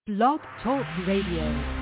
Blog Talk Radio.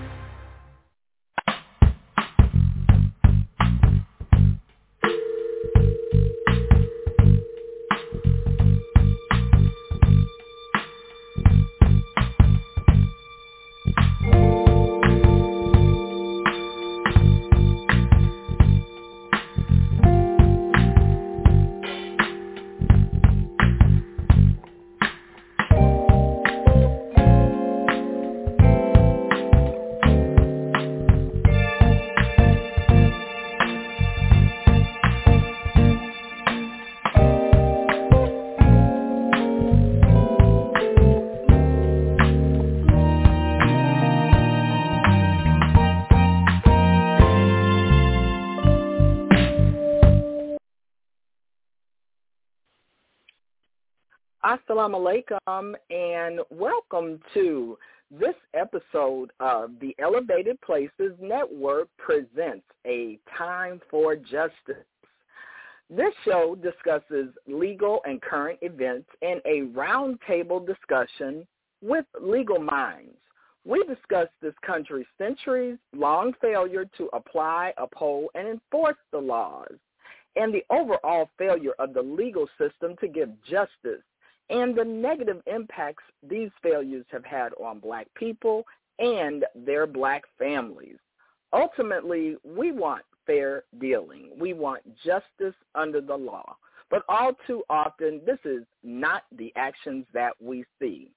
Assalamu alaikum, and welcome to this episode of the Elevated Places Network presents A Time for Justice. This show discusses legal and current events in a roundtable discussion with legal minds. We discuss this country's centuries-long failure to apply, uphold, and enforce the laws, and the overall failure of the legal system to give justice, and the negative impacts these failures have had on Black people and their Black families. Ultimately, we want fair dealing. We want justice under the law. But all too often, this is not the actions that we see.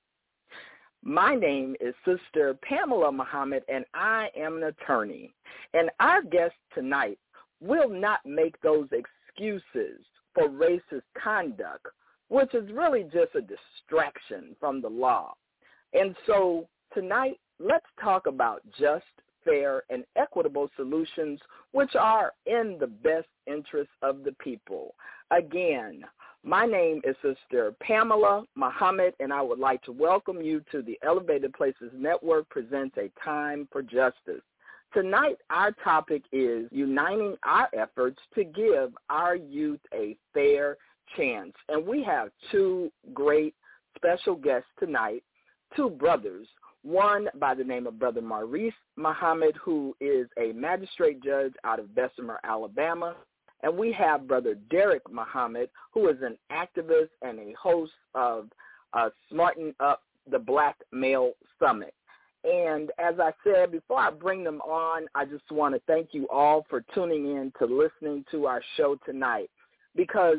My name is Sister Pamela Muhammad, and I am an attorney. And our guest tonight will not make those excuses for racist conduct, which is really just a distraction from the law. And so tonight, let's talk about just, fair, and equitable solutions which are in the best interest of the people. Again, my name is Sister Pamela Muhammad, and I would like to welcome you to the Elevated Places Network presents A Time for Justice. Tonight, our topic is uniting our efforts to give our youth a fair chance. And we have two great special guests tonight, two brothers, one by the name of Brother Maurice Muhammad, who is a magistrate judge out of Bessemer, Alabama, and we have Brother Derek Muhammad, who is an activist and a host of Smarten Up the Black Male Summit. And as I said, before I bring them on, I just want to thank you all for tuning in to listening to our show tonight, because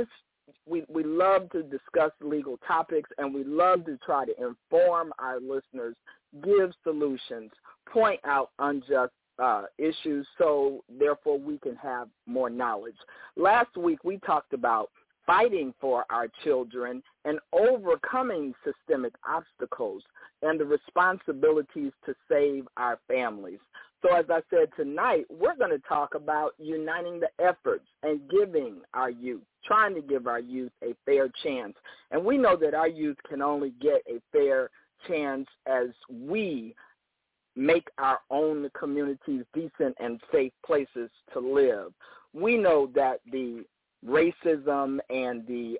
we love to discuss legal topics, and we love to try to inform our listeners, give solutions, point out unjust issues, so therefore we can have more knowledge. Last week we talked about fighting for our children and overcoming systemic obstacles and the responsibilities to save our families. So as I said, tonight we're going to talk about uniting the efforts and giving our youth, trying to give our youth a fair chance. And we know that our youth can only get a fair chance as we make our own communities decent and safe places to live. We know that the racism and the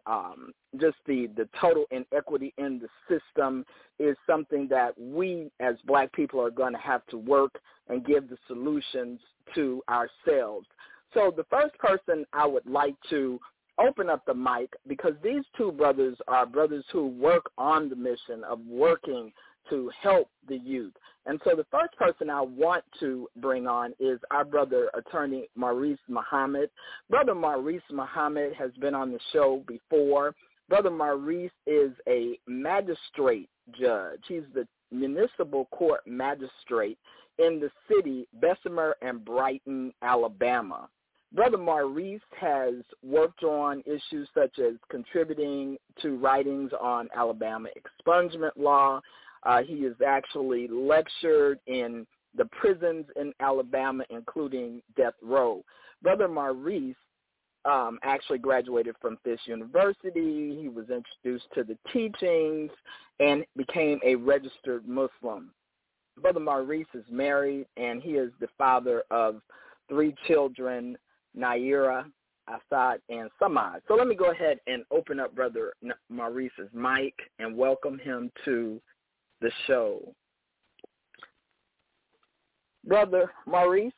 total inequity in the system is something that we as Black people are going to have to work and give the solutions to ourselves. So the first person I would like to open up the mic, because these two brothers are brothers who work on the mission of working to help the youth. And so the first person I want to bring on is our brother, Attorney Maurice Muhammad. Brother Maurice Muhammad has been on the show before. Brother Maurice is a magistrate judge. He's the municipal court magistrate in the city, Bessemer and Brighton, Alabama. Brother Maurice has worked on issues such as contributing to writings on Alabama expungement law. He has actually lectured in the prisons in Alabama, including death row. Brother Maurice actually graduated from Fisk University. He was introduced to the teachings and became a registered Muslim. Brother Maurice is married, and he is the father of 3 children, Naira, Assad, and Samad. So let me go ahead and open up Brother Maurice's mic and welcome him to the show. Brother Maurice?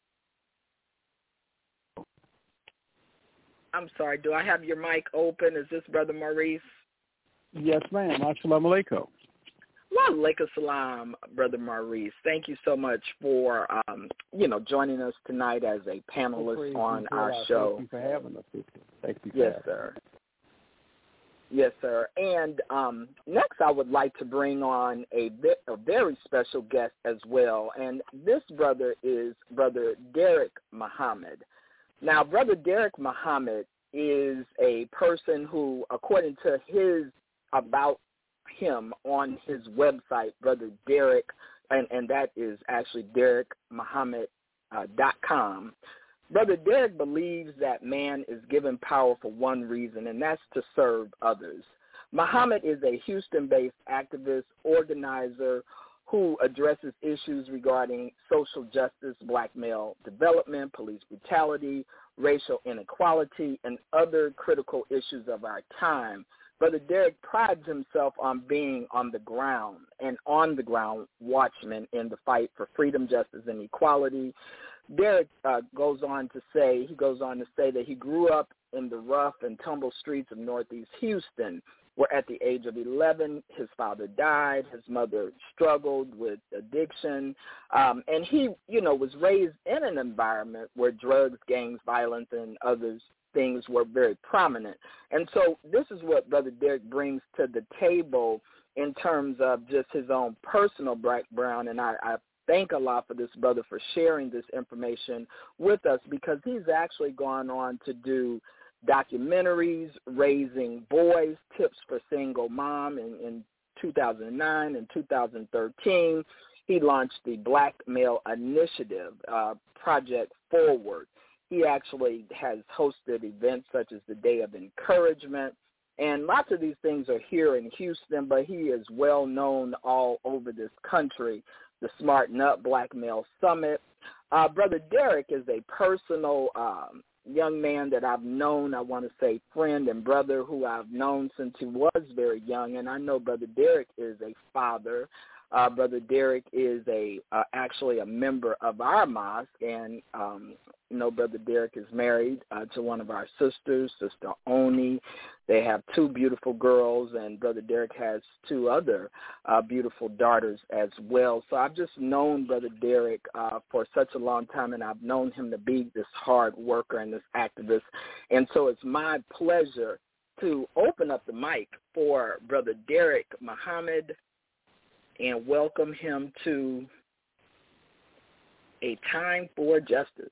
I'm sorry, do I have your mic open? Is this Brother Maurice? Yes, ma'am. Assalamu alaikum. Wa alaikum salam, Brother Maurice. Thank you so much for, joining us tonight as a panelist on our show. Thank you for having us. Thank you. Yes, sir. Yes, sir. And next I would like to bring on a very special guest as well. And this brother is Brother Derek Muhammad. Now, Brother Derek Muhammad is a person who, according to about him on his website, Brother Derek, and that is actually DerekMuhammad.com. Brother Derek believes that man is given power for one reason, and that's to serve others. Muhammad is a Houston-based activist, organizer who addresses issues regarding social justice, black male development, police brutality, racial inequality, and other critical issues of our time. Brother Derek prides himself on being on the ground watchman in the fight for freedom, justice, and equality. Derek goes on to say that he grew up in the rough and tumble streets of Northeast Houston, where at the age of 11, his father died, his mother struggled with addiction, and he, was raised in an environment where drugs, gangs, violence, and other things were very prominent. And so this is what Brother Derek brings to the table in terms of just his own personal background, and I thank Allah for this brother for sharing this information with us, because he's actually gone on to do documentaries, Raising Boys, Tips for Single Mom in 2009 and 2013. He launched the Black Male Initiative, Project Forward. He actually has hosted events such as the Day of Encouragement, and lots of these things are here in Houston, but he is well known all over this country. The Smarten Up Black Male Summit. Brother Derek is a personal young man that I've known, I want to say friend and brother, who I've known since he was very young, and I know Brother Derek is a father. Brother Derek is actually a member of our mosque, and Brother Derek is married to one of our sisters, Sister Oni. They have two beautiful girls, and Brother Derek has two other beautiful daughters as well. So I've just known Brother Derek for such a long time, and I've known him to be this hard worker and this activist. And so it's my pleasure to open up the mic for Brother Derek Muhammad and welcome him to A Time for Justice.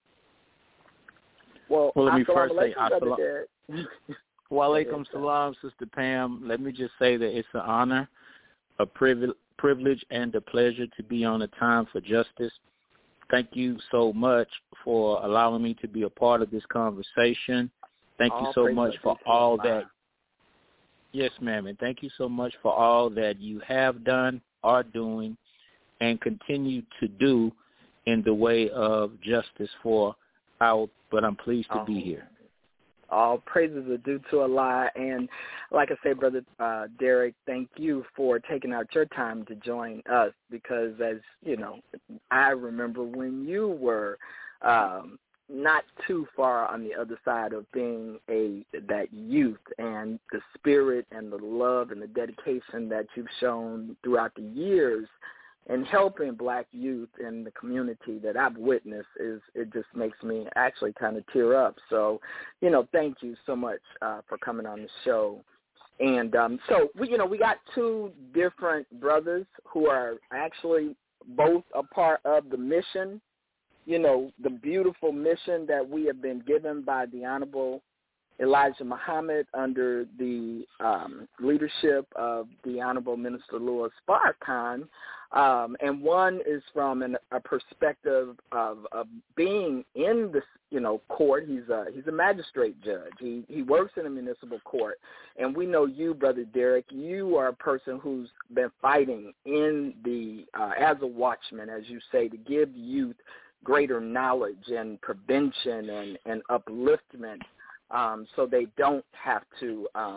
Well, let me first say assalamu. Wa alaikum salam, Sister Pam. Let me just say that it's an honor, a privilege, and a pleasure to be on A Time for Justice. Thank you so much for allowing me to be a part of this conversation. Thank you so much for all that. Yes, ma'am, and thank you so much for all that you have done, are doing, and continue to do in the way of justice for our, but I'm pleased to be here. All praises are due to Allah, and like I say, Brother Derek, thank you for taking out your time to join us, because as you know, I remember when you were not too far on the other side of being that youth, and the spirit and the love and the dedication that you've shown throughout the years in helping black youth in the community that I've witnessed, it just makes me actually kind of tear up. So, thank you so much for coming on the show. And so we got two different brothers who are actually both a part of the mission. The beautiful mission that we have been given by the Honorable Elijah Muhammad under the leadership of the Honorable Minister Louis Farrakhan. And one is from a perspective of being in this, court. He's a magistrate judge. He works in a municipal court. And we know you, Brother Derek, you are a person who's been fighting in as a watchman, as you say, to give youth greater knowledge and prevention and upliftment, so they don't have to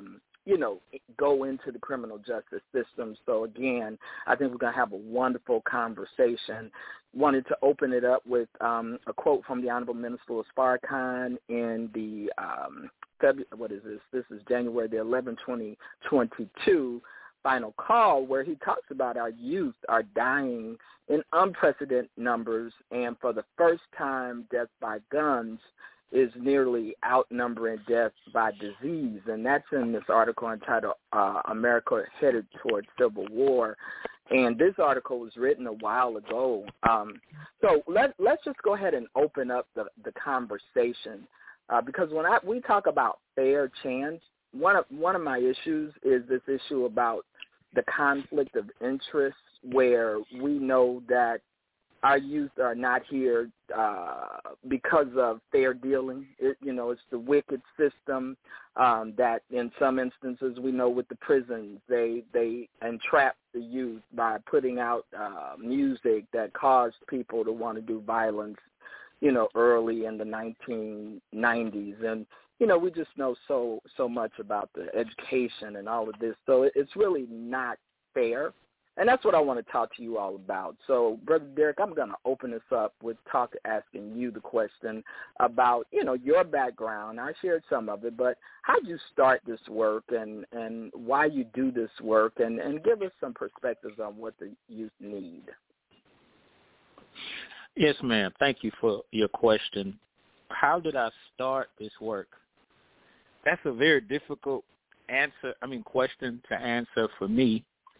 go into the criminal justice system. So, again, I think we're going to have a wonderful conversation. Wanted to open it up with a quote from the Honorable Minister Louis Farrakhan in the, what is this? This is January the 11th, 2022, final call, where he talks about our youth are dying in unprecedented numbers, and for the first time, death by guns is nearly outnumbering death by disease. And that's in this article entitled America Headed Toward Civil War. And this article was written a while ago. So let's just go ahead and open up the conversation. Because when we talk about fair chance, one of my issues is this issue about the conflict of interest, where we know that our youth are not here because of fair dealing. It's the wicked system that in some instances we know with the prisons, they entrap the youth by putting out music that caused people to want to do violence, early in the 1990s. And, we just know so much about the education and all of this. So it's really not fair. And that's what I want to talk to you all about. So, Brother Derek, I'm going to open this up with asking you the question about, your background. I shared some of it, but how did you start this work and why you do this work, and give us some perspectives on what the youth need. Yes, ma'am. Thank you for your question. How did I start this work? That's a very difficult question to answer for me.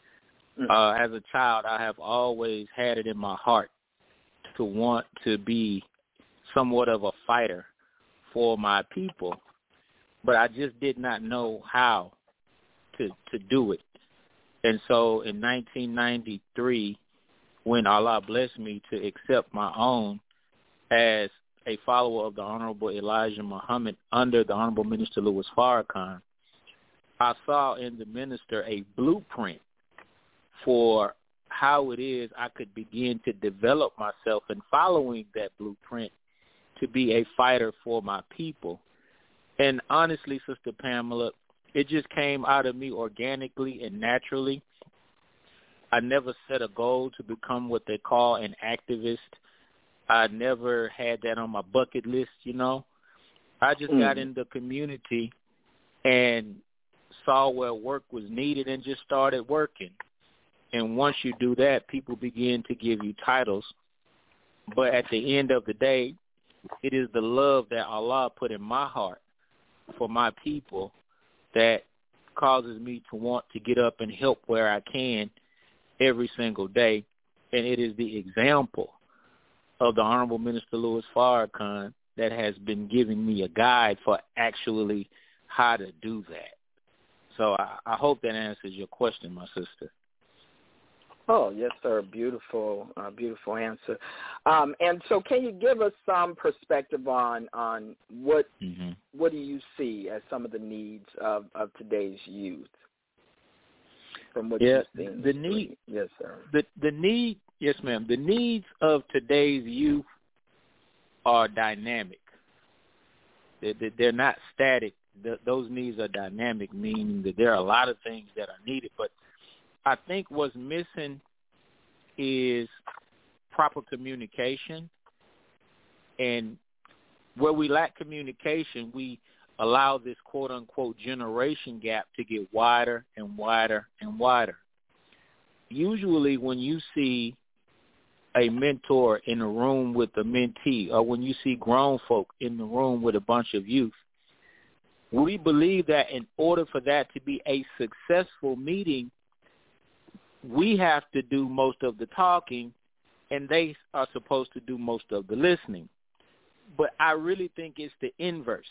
As a child, I have always had it in my heart to want to be somewhat of a fighter for my people, but I just did not know how to do it. And so in 1993, when Allah blessed me to accept my own as a follower of the Honorable Elijah Muhammad under the Honorable Minister Louis Farrakhan, I saw in the minister a blueprint for how it is I could begin to develop myself in following that blueprint to be a fighter for my people. And honestly, Sister Pamela, it just came out of me organically and naturally. I never set a goal to become what they call an activist. I never had that on my bucket list, I just got in the community and saw where work was needed and just started working. And once you do that, people begin to give you titles. But at the end of the day, it is the love that Allah put in my heart for my people that causes me to want to get up and help where I can every single day. And it is the example of the Honorable Minister Louis Farrakhan that has been giving me a guide for actually how to do that. So I hope that answers your question, my sister. Oh, yes, sir. Beautiful, beautiful answer. And so can you give us some perspective on what do you see as some of the needs of today's youth? From what you've seen. The need, yes, sir. The need, yes, ma'am. The needs of today's youth are dynamic. They're not static. Those needs are dynamic, meaning that there are a lot of things that are needed. But I think what's missing is proper communication. And where we lack communication, we allow this quote-unquote generation gap to get wider and wider and wider. Usually when you see a mentor in a room with a mentee, or when you see grown folk in the room with a bunch of youth, we believe that in order for that to be a successful meeting, we have to do most of the talking, and they are supposed to do most of the listening. But I really think it's the inverse,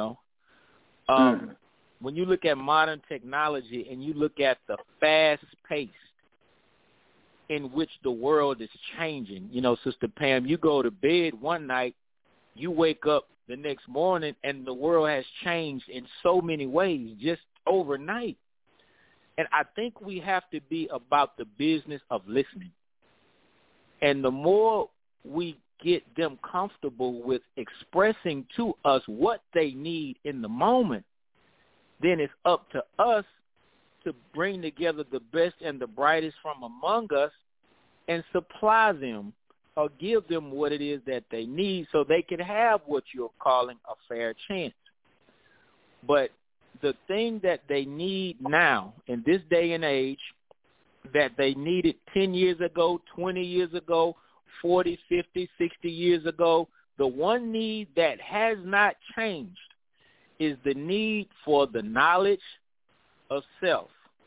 When you look at modern technology and you look at the fast pace in which the world is changing, Sister Pam, you go to bed one night, you wake up the next morning, and the world has changed in so many ways just overnight. And I think we have to be about the business of listening. And the more we get them comfortable with expressing to us what they need in the moment, then it's up to us to bring together the best and the brightest from among us and supply them or give them what it is that they need so they can have what you're calling a fair chance. But the thing that they need now in this day and age that they needed 10 years ago, 20 years ago, 40, 50, 60 years ago, the one need that has not changed is the need for the knowledge of self.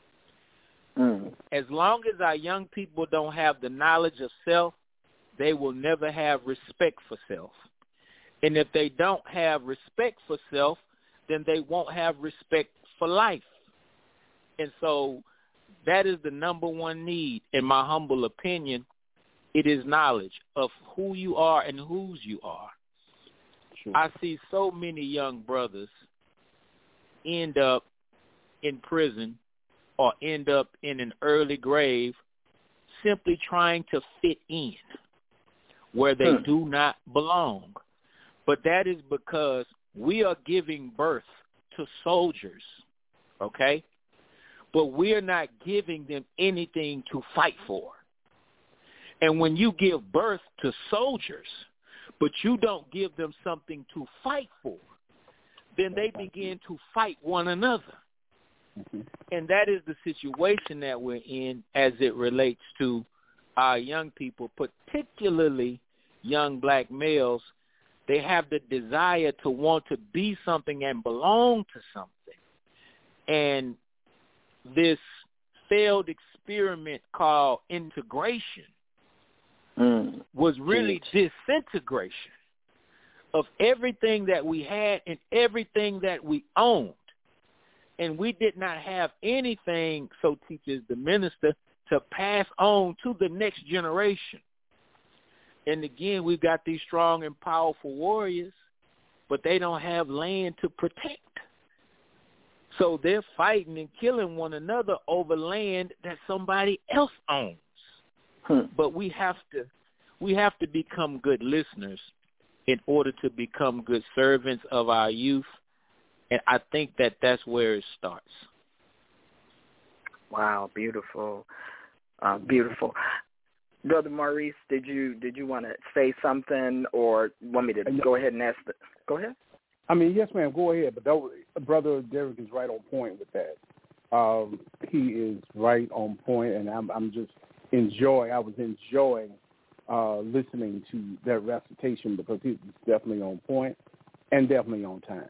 As long as our young people don't have the knowledge of self, they will never have respect for self. And if they don't have respect for self, then they won't have respect for life. And so that is the number one need, in my humble opinion. It is knowledge of who you are and whose you are. Sure. I see so many young brothers end up in prison or end up in an early grave simply trying to fit in where they do not belong. But that is because we are giving birth to soldiers, okay? But we are not giving them anything to fight for. And when you give birth to soldiers, but you don't give them something to fight for, then they begin to fight one another. And that is the situation that we're in as it relates to our young people, particularly young black males. They have the desire to want to be something and belong to something. And this failed experiment called integration was really disintegration of everything that we had and everything that we owned. And we did not have anything, so teaches the minister, to pass on to the next generation. And again, we've got these strong and powerful warriors, but they don't have land to protect. So they're fighting and killing one another over land that somebody else owns. But we have to become good listeners in order to become good servants of our youth. And I think that that's where it starts. Wow, beautiful, beautiful. Brother Maurice, did you want to say something, or want me to go ahead and ask? Go ahead. I mean, yes, ma'am. Go ahead. But Brother Derek is right on point with that. He is right on point, and I'm just enjoying. I was enjoying listening to that recitation because it was definitely on point and definitely on time.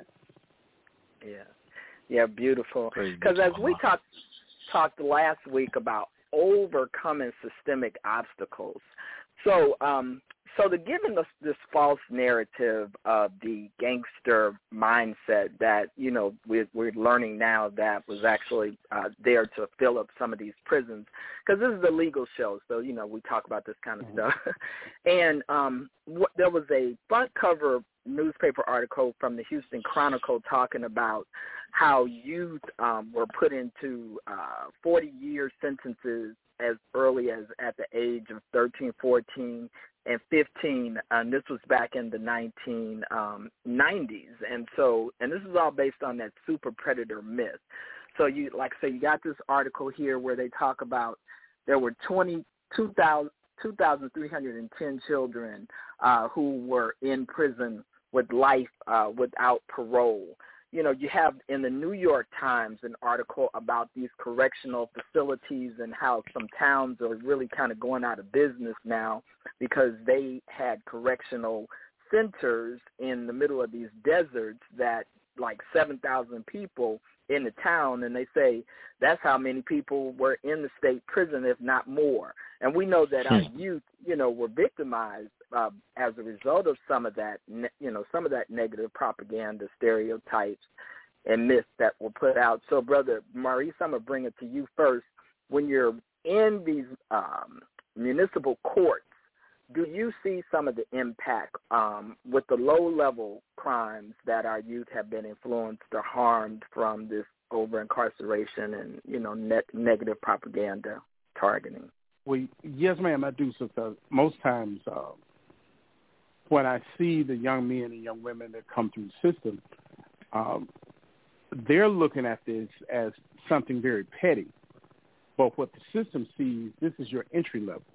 Yeah, beautiful. Because as we talked last week about overcoming systemic obstacles, so to given us this false narrative of the gangster mindset that we're learning now that was actually there to fill up some of these prisons, because this is a legal show, so we talk about this kind of stuff. And there was a front cover newspaper article from the Houston Chronicle talking about how youth were put into 40-year sentences as early as at the age of 13, 14, and 15, and this was back in the 1990s. And this is all based on that super predator myth. So you got this article here where they talk about there were 2,310 children who were in prison with life without parole. You have in the New York Times an article about these correctional facilities and how some towns are really kind of going out of business now because they had correctional centers in the middle of these deserts that like 7,000 people in the town, and they say that's how many people were in the state prison, if not more. And we know that our youth, were victimized as a result of some of that, some of that negative propaganda, stereotypes, and myths that were put out. So, Brother Maurice, I'm going to bring it to you first. When you're in these municipal courts, do you see some of the impact with the low-level crimes that our youth have been influenced or harmed from this over-incarceration and, negative propaganda targeting? Well, yes, ma'am, I do. So most times when I see the young men and young women that come through the system, they're looking at this as something very petty. But what the system sees, this is your entry level.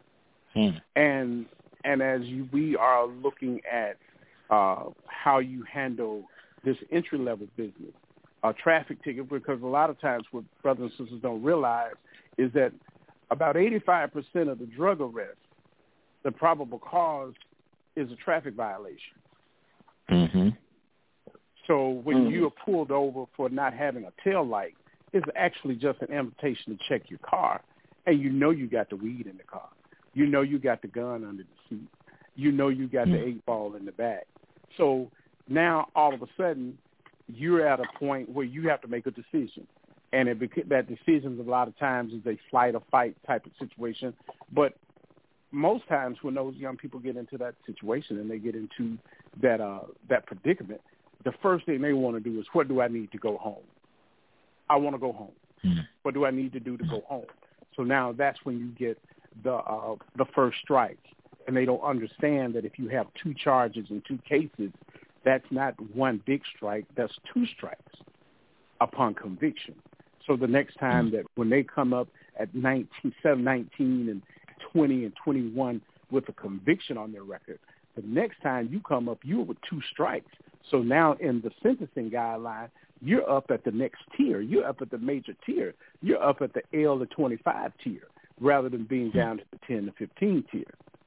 And as we are looking at how you handle this entry level business, a traffic ticket, because a lot of times what brothers and sisters don't realize is that about 85% of the drug arrests, the probable cause is a traffic violation. Mm-hmm. So when you are pulled over for not having a tail light, it's actually just an invitation to check your car. And you know you got the weed in the car. You know you got the gun under the seat. You know you got the 8-ball in the back. So now all of a sudden you're at a point where you have to make a decision. And that decision a lot of times is a flight or fight type of situation. But most times when those young people get into that situation and they get into that predicament, the first thing they want to do is, what do I need to go home? I want to go home. What do I need to do to go home? So now that's when you get the first strike, and they don't understand that if you have 2 charges and 2 cases, that's not one big strike. That's 2 strikes upon conviction. So the next time that when they come up at 19 and 20 and 21 with a conviction on their record, the next time you come up, you're with 2 strikes. So now in the sentencing guideline, you're up at the next tier. You're up at the major tier. You're up at the L to 25 tier rather than being down to the 10 to 15 tier.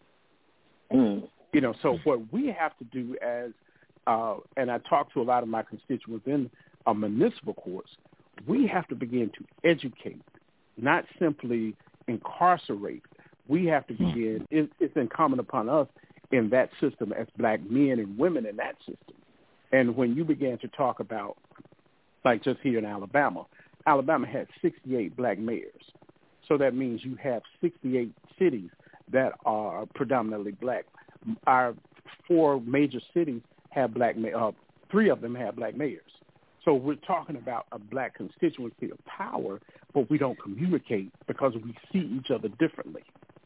You know, so what we have to do as, and I talk to a lot of my constituents in municipal courts, we have to begin to educate, not simply incarcerate. We have to begin, it's incumbent upon us in that system as black men and women in that system. And when you begin to talk about, like just here in Alabama had 68 black mayors. So that means you have 68 cities that are predominantly black. Our 4 major cities have black, 3 of them have black mayors. So we're talking about a black constituency of power, but we don't communicate because we see each other differently.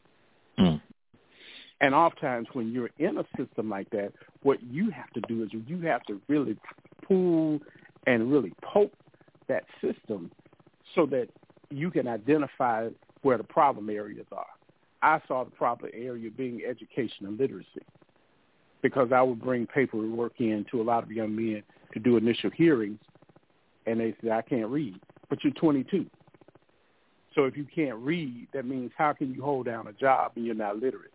And oftentimes when you're in a system like that, what you have to do is you have to really pull and really poke that system so that you can identify where the problem areas are. I saw the problem area being education and literacy, because I would bring paperwork in to a lot of young men to do initial hearings, and they say, I can't read. But you're 22. So if you can't read, that means how can you hold down a job when you're not literate?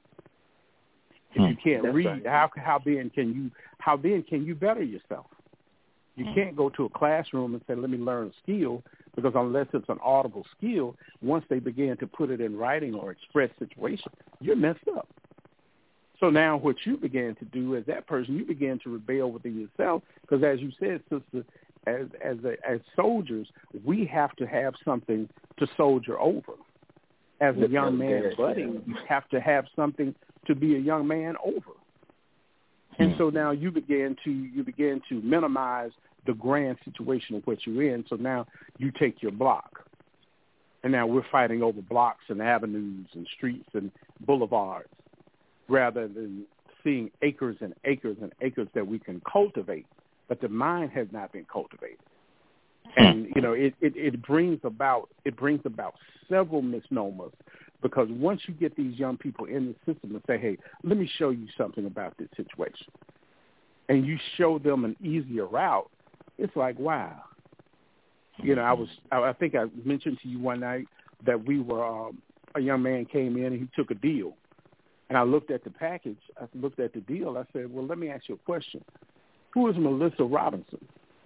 If you can't read, right, how then can you better yourself? You can't go to a classroom and say, let me learn a skill, because unless it's an audible skill, once they begin to put it in writing or express situation, you're messed up. So now what you begin to do as that person, you begin to rebel within yourself, because as you said, sister, as soldiers, we have to have something to soldier over. As a young man budding, you have to have something to be a young man over. And so now you begin to minimize the grand situation of what you're in. So now you take your block. And now we're fighting over blocks and avenues and streets and boulevards rather than seeing acres and acres and acres that we can cultivate. But the mind has not been cultivated. And, you know, it brings about several misnomers, because once you get these young people in the system and say, hey, let me show you something about this situation, and you show them an easier route, it's like, wow. You know, I think I mentioned to you one night that we were, a young man came in and he took a deal. And I looked at the package, I looked at the deal, I said, well, let me ask you a question. Who is Melissa Robinson?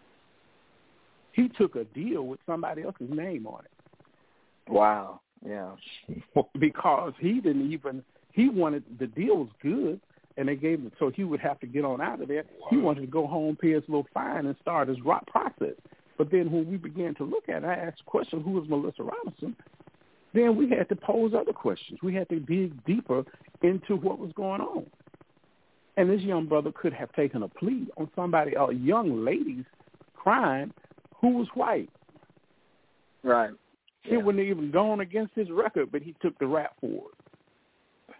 He took a deal with somebody else's name on it. Wow. Yeah. Because he wanted, the deal was good, and they gave him, so he would have to get on out of there. He wanted to go home, pay his little fine, and start his process. But then when we began to look at it, I asked the question, who is Melissa Robinson? Then we had to pose other questions. We had to dig deeper into what was going on. And this young brother could have taken a plea on somebody, a young lady's crime who was white. Right. It wouldn't have even gone against his record, but he took the rap for it.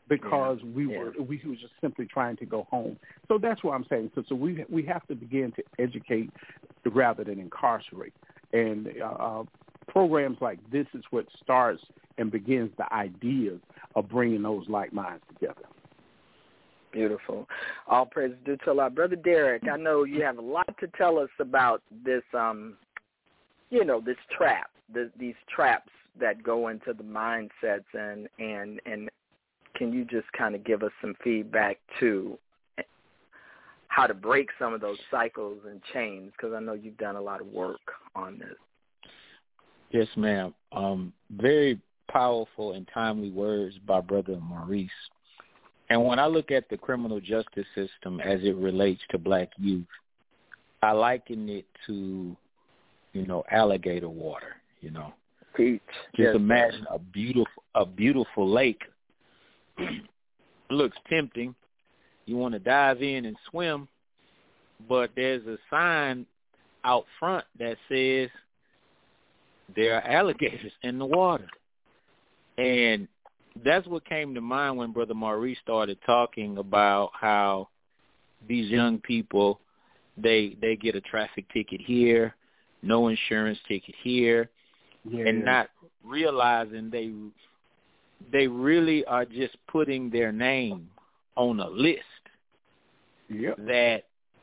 because we were just simply trying to go home. So that's what I'm saying. So we have to begin to educate rather than incarcerate. And programs like this is what starts and begins the ideas of bringing those like minds together. Beautiful. All praise due to Allah. Brother Derek, I know you have a lot to tell us about this, this trap, these traps that go into the mindsets, and can you just kind of give us some feedback to how to break some of those cycles and chains? Because I know you've done a lot of work on this. Yes, ma'am. Very powerful and timely words by Brother Maurice. And when I look at the criminal justice system as it relates to black youth, I liken it to, alligator water, Teach. Just imagine a beautiful lake. Looks tempting. You want to dive in and swim, but there's a sign out front that says there are alligators in the water. And that's what came to mind when Brother Maurice started talking about how these young people, they get a traffic ticket here, no insurance ticket here, and not realizing they really are just putting their name on a list that,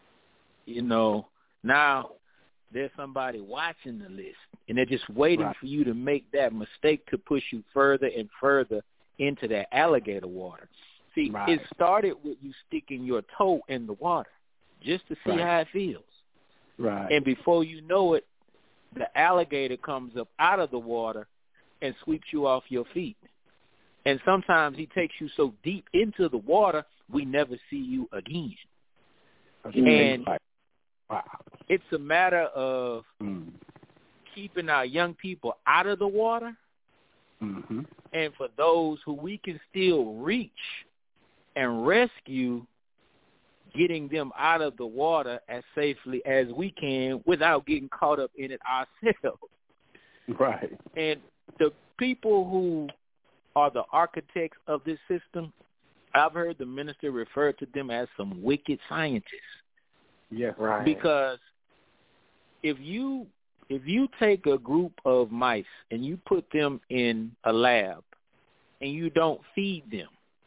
now there's somebody watching the list, and they're just waiting for you to make that mistake to push you further and further into that alligator water. See, it started with you sticking your toe in the water just to see how it feels. Right. And before you know it, the alligator comes up out of the water and sweeps you off your feet. And sometimes he takes you so deep into the water, we never see you again. And it's a matter of keeping our young people out of the water, and for those who we can still reach and rescue, getting them out of the water as safely as we can without getting caught up in it ourselves. Right. And the people who are the architects of this system, I've heard the minister refer to them as some wicked scientists. Yes. Right. Because if you take a group of mice and you put them in a lab and you don't feed them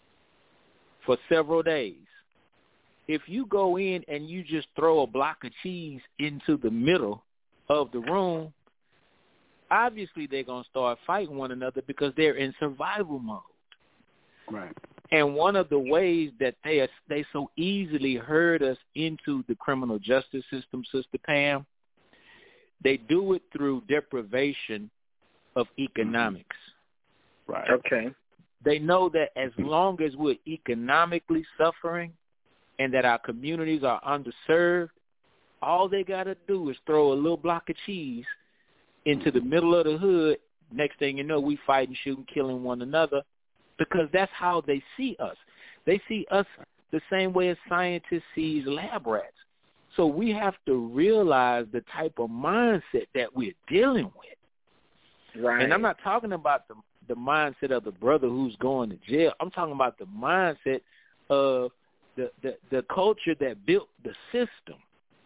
for several days, if you go in and you just throw a block of cheese into the middle of the room, obviously they're going to start fighting one another because they're in survival mode. Right. And one of the ways that they so easily herd us into the criminal justice system, Sister Pam, they do it through deprivation of economics. Right. Okay. They know that as long as we're economically suffering and that our communities are underserved, all they got to do is throw a little block of cheese into the middle of the hood. Next thing you know, we fighting, shooting, killing one another, because that's how they see us. They see us the same way as scientists see lab rats. So we have to realize the type of mindset that we're dealing with. Right. And I'm not talking about the mindset of the brother who's going to jail. I'm talking about the mindset of the culture that built the system.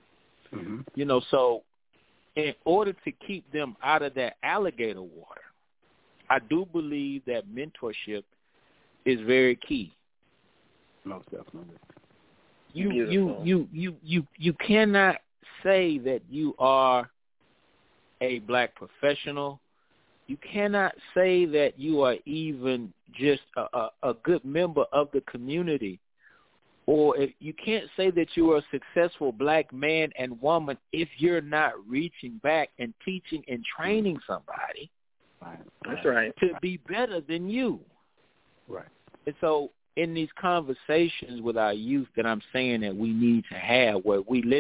So in order to keep them out of that alligator water, I do believe that mentorship is very key. Most definitely. You cannot say that you are a black professional. You cannot say that you are even just a good member of the community, or if you can't say that you are a successful black man and woman if you're not reaching back and teaching and training somebody. That's right. To be better than you. Right. And so in these conversations with our youth that I'm saying that we need to have where we listen,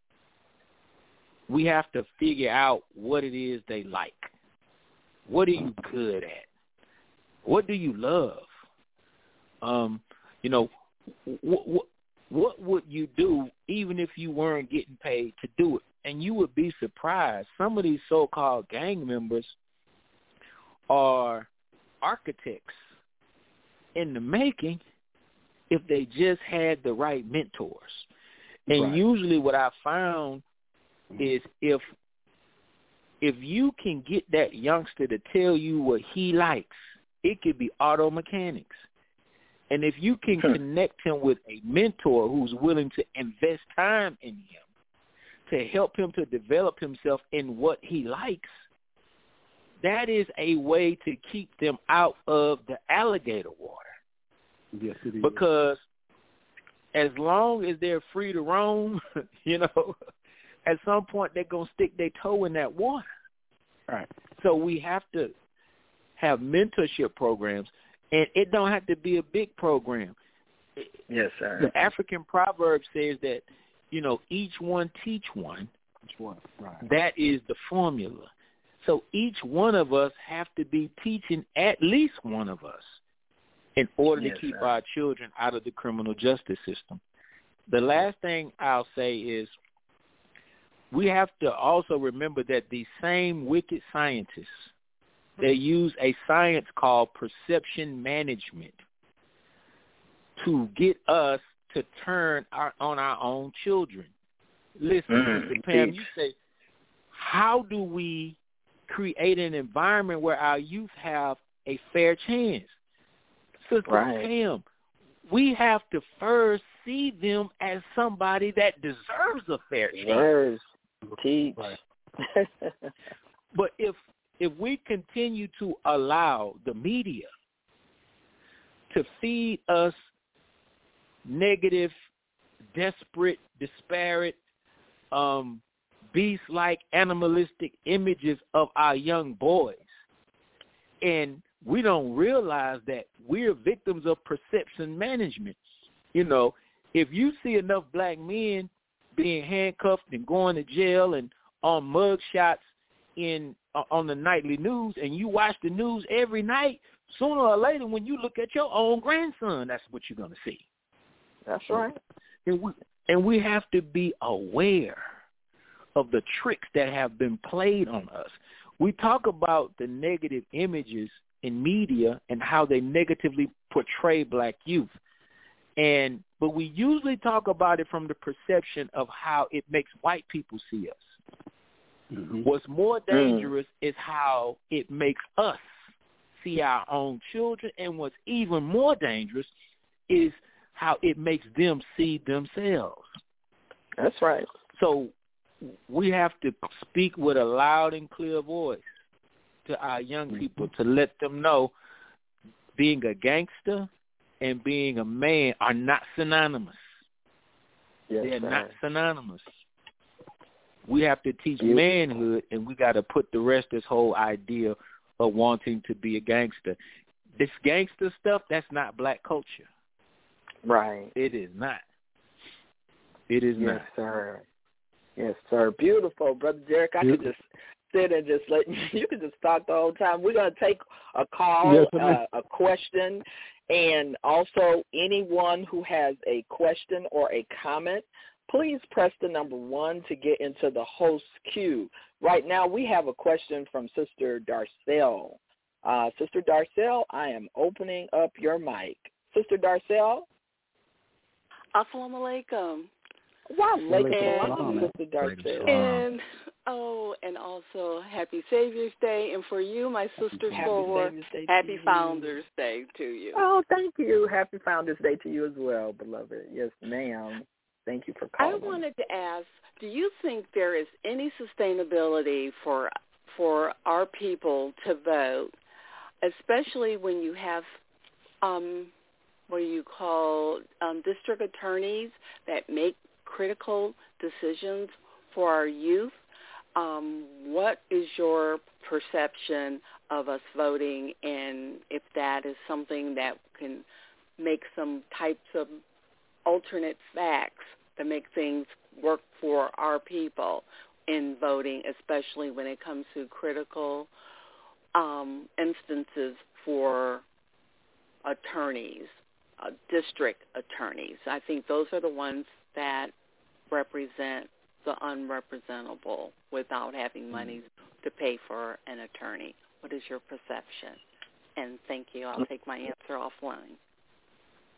we have to figure out what it is they like. What are you good at? What do you love? What would you do even if you weren't getting paid to do it? And you would be surprised. Some of these so-called gang members are architects in the making if they just had the right mentors. And Right. usually what I found is if you can get that youngster to tell you what he likes, it could be auto mechanics. And if you can connect him with a mentor who's willing to invest time in him to help him to develop himself in what he likes, that is a way to keep them out of the alligator water. Yes, it is. Because as long as they're free to roam, at some point they're going to stick their toe in that water. Right. So we have to have mentorship programs, and it don't have to be a big program. Yes, sir. The African proverb says that, each one teach one. Which one? Right. That is the formula. So each one of us have to be teaching at least one of us in order to keep our children out of the criminal justice system. The last thing I'll say is we have to also remember that these same wicked scientists, they use a science called perception management to get us to turn on our own children. Listen, Mr. Pam, you say, how do we create an environment where our youth have a fair chance? Sister Pam, we have to first see them as somebody that deserves a fair chance. Teach. Right. But if we continue to allow the media to feed us negative, desperate, disparate, beast-like, animalistic images of our young boys, and we don't realize that we're victims of perception management. If you see enough black men being handcuffed and going to jail and on mug shots on the nightly news, and you watch the news every night, sooner or later when you look at your own grandson, that's what you're going to see. That's right. And we have to be aware of the tricks that have been played on us. We talk about the negative images in media and how they negatively portray black youth. But we usually talk about it from the perception of how it makes white people see us. Mm-hmm. What's more dangerous is how it makes us see our own children, and what's even more dangerous is how it makes them see themselves. That's right. So we have to speak with a loud and clear voice to our young people to let them know being a gangster and being a man are not synonymous. Yes, They're not synonymous. We have to teach manhood, and we got to put the rest of this whole idea of wanting to be a gangster. This gangster stuff, that's not black culture. Right. It is not. It is not. Yes, sir. Yes, sir. Beautiful, Brother Derek. I could just sit and just let you can just talk the whole time. We're going to take a call, a question, and also anyone who has a question or a comment, please press the number 1 to get into the host queue. Right now we have a question from Sister Darcel. Sister Darcel, I am opening up your mic. Sister Darcel? Assalamu alaikum. Wow, Sister Darcel. And also Happy Savior's Day, and for you, my sister forward, Happy Founders Day to you. Oh, thank you. Happy Founders Day to you as well, beloved. Yes, ma'am. Thank you for calling. I wanted to ask, do you think there is any sustainability for our people to vote, especially when you have what you call district attorneys that make critical decisions for our youth? What is your perception of us voting, and if that is something that can make some types of alternate facts to make things work for our people in voting, especially when it comes to critical instances for attorneys, district attorneys? I think those are the ones that represent the unrepresentable without having money to pay for an attorney. What is your perception? And thank you. I'll take my answer offline.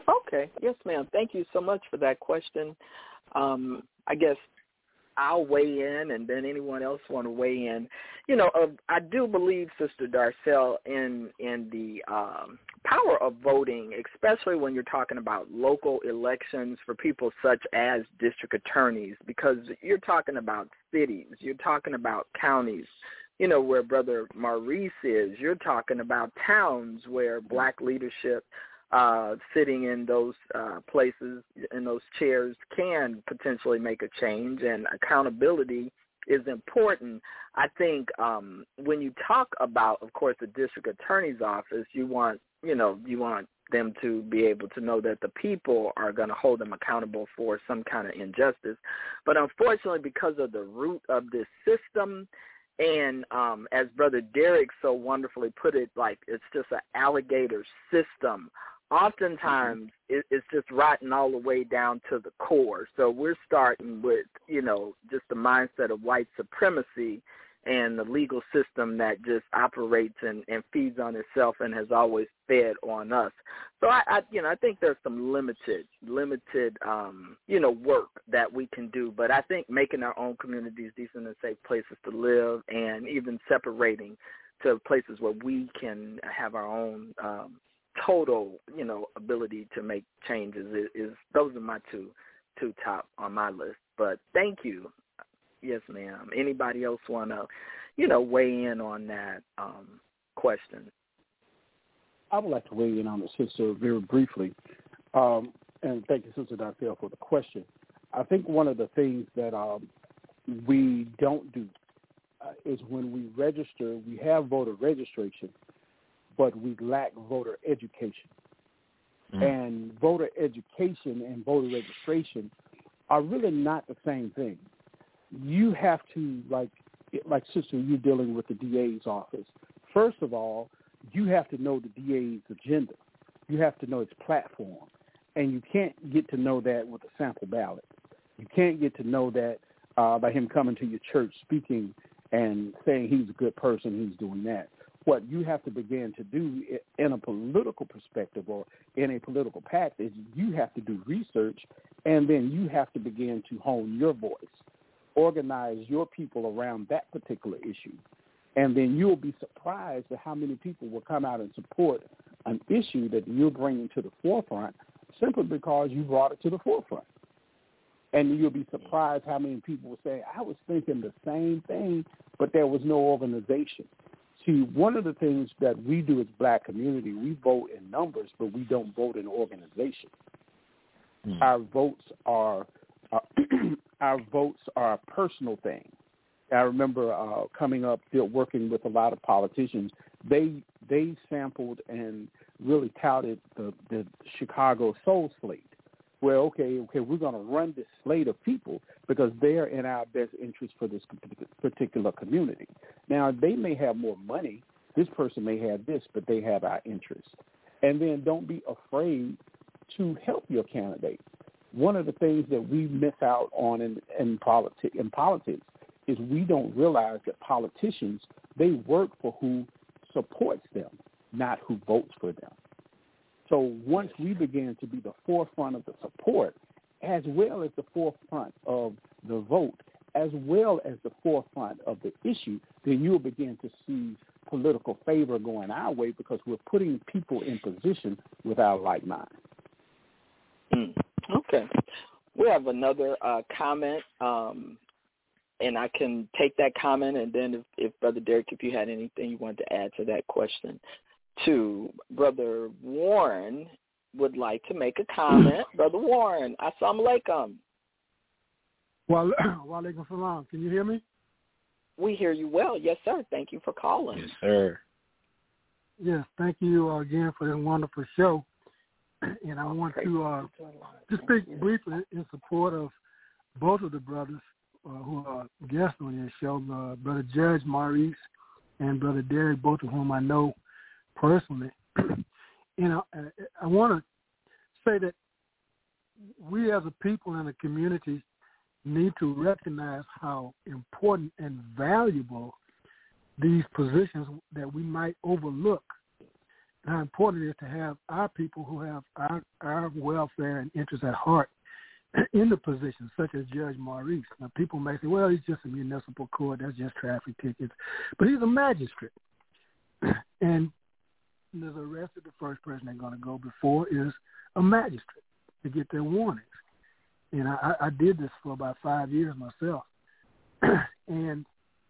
Okay. Yes, ma'am. Thank you so much for that question. I guess I'll weigh in, and then anyone else want to weigh in. You know, I do believe, Sister Darcel, in the power of voting, especially when you're talking about local elections for people such as district attorneys, because you're talking about cities, you're talking about counties, you know, where Brother Maurice is. You're talking about towns where black leadership sitting in those places, in those chairs, can potentially make a change, and accountability is important. I think when you talk about, of course, the district attorney's office, you want them to be able to know that the people are going to hold them accountable for some kind of injustice. But unfortunately, because of the root of this system, and as Brother Derek so wonderfully put it, like it's just an alligator system. Oftentimes, it's just rotten all the way down to the core. So we're starting with, you know, just the mindset of white supremacy and the legal system that just operates and feeds on itself and has always fed on us. So I think there's some limited, work that we can do. But I think making our own communities decent and safe places to live, and even separating to places where we can have our own total, ability to make changes is those are my two top on my list. But thank you. Yes, ma'am. Anybody else want to, weigh in on that question? I would like to weigh in on it, Sister, very briefly. And thank you, Sister Darcel, for the question. I think one of the things that we don't do is when we register, we have voter registration, but we lack voter education. Mm-hmm. And voter education and voter registration are really not the same thing. You have to, like Sister, you're dealing with the DA's office. First of all, you have to know the DA's agenda. You have to know its platform. And you can't get to know that with a sample ballot. You can't get to know that by him coming to your church speaking and saying he's a good person, he's doing that. What you have to begin to do in a political perspective or in a political pact is you have to do research, and then you have to begin to hone your voice, organize your people around that particular issue. And then you'll be surprised at how many people will come out and support an issue that you're bringing to the forefront simply because you brought it to the forefront. And you'll be surprised how many people will say, I was thinking the same thing, but there was no organization. See, one of the things that we do as black community, we vote in numbers, but we don't vote in organization. Mm-hmm. Our votes are a personal thing. I remember coming up, working with a lot of politicians. They sampled and really touted the Chicago Soul Slate. Well, okay, we're going to run this slate of people because they're in our best interest for this particular community. Now, they may have more money. This person may have this, but they have our interest. And then don't be afraid to help your candidate. One of the things that we miss out on in politics is we don't realize that politicians, they work for who supports them, not who votes for them. So once we begin to be the forefront of the support, as well as the forefront of the vote, as well as the forefront of the issue, then you'll begin to see political favor going our way because we're putting people in position with our like mind. Okay. We have another comment, and I can take that comment, and then if Brother Derek, if you had anything you wanted to add to that question, too. Brother Warren would like to make a comment. Brother Warren, assalamu alaikum. Wa alaikum salam. Can you hear me? We hear you well. Yes, sir. Thank you for calling. Yes, sir. Yes, thank you again for this wonderful show. And I want to just speak briefly in support of both of the brothers who are guests on your show, Brother Judge Maurice and Brother Derek, both of whom I know personally. I want to say that we as a people in the community need to recognize how important and valuable these positions that we might overlook how important it is to have our people who have our welfare and interests at heart in the position, such as Judge Maurice. Now, people may say, well, he's just a municipal court, that's just traffic tickets. But he's a magistrate. And there's arrested, the first person they're going to go before is a magistrate to get their warnings. And I did this for about 5 years myself. And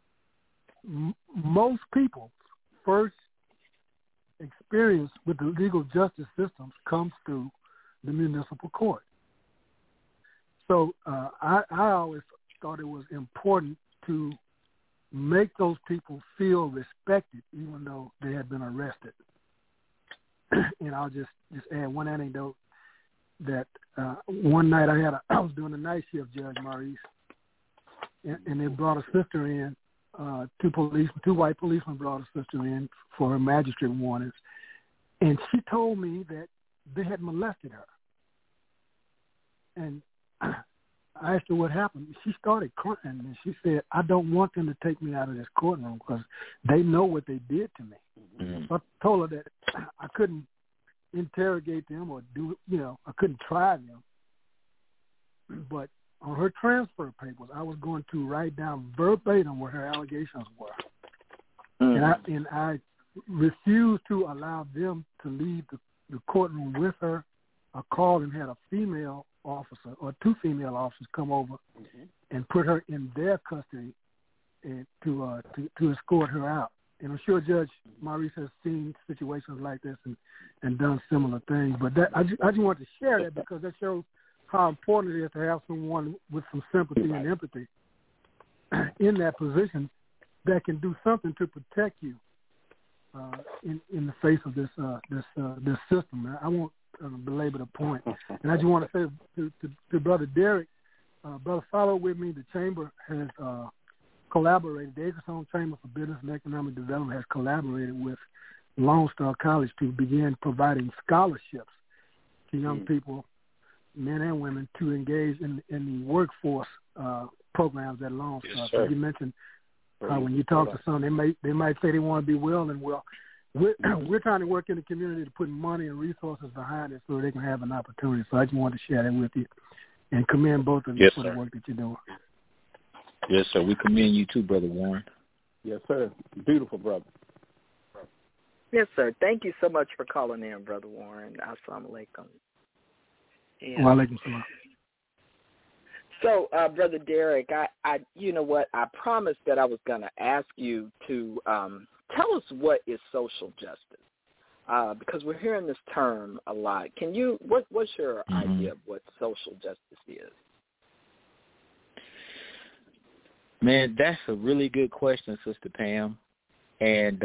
most people's first experience with the legal justice systems comes through the municipal court. So I always thought it was important to make those people feel respected, even though they had been arrested. And I'll just add one anecdote that one night I was doing a night shift, Judge Maurice, and they brought a sister in. Two white policemen brought a sister in for her magistrate warnings, and she told me that they had molested her. And I asked her what happened. She started crying, and she said, I don't want them to take me out of this courtroom because they know what they did to me. Mm-hmm. So I told her that I couldn't interrogate them or I couldn't try them. But on her transfer papers, I was going to write down verbatim what her allegations were. Mm-hmm. And I refused to allow them to leave the courtroom with her. I called and had a female officer or two female officers come over and put her in their custody and to escort her out. And I'm sure Judge Maurice has seen situations like this and done similar things. But I just want to share that because that shows how important it is to have someone with some sympathy and empathy in that position that can do something to protect you in the face of this system. I won't belabor the point. And I just want to say to Brother Derek, Brother, follow with me. The Chamber has collaborated. The Acres Chamber for Business and Economic Development has collaborated with Lone Star College to begin providing scholarships to young people, men and women, to engage in the workforce programs at Lone Star. Yes, so you mentioned when you talk to some, they might say they want to be well and well. We're trying to work in the community to put money and resources behind it so they can have an opportunity. So I just wanted to share that with you and commend both of you for the work that you're doing. Yes, sir. We commend you too, Brother Warren. Yes, sir. Beautiful, brother. Yes, sir. Thank you so much for calling in, Brother Warren. Assalamu alaikum. Wa alaikum salam. So, Brother Derek, I you know what? I promised that I was going to ask you to tell us what is social justice, because we're hearing this term a lot. Can you? What's your idea of what social justice is? Man, that's a really good question, Sister Pam. And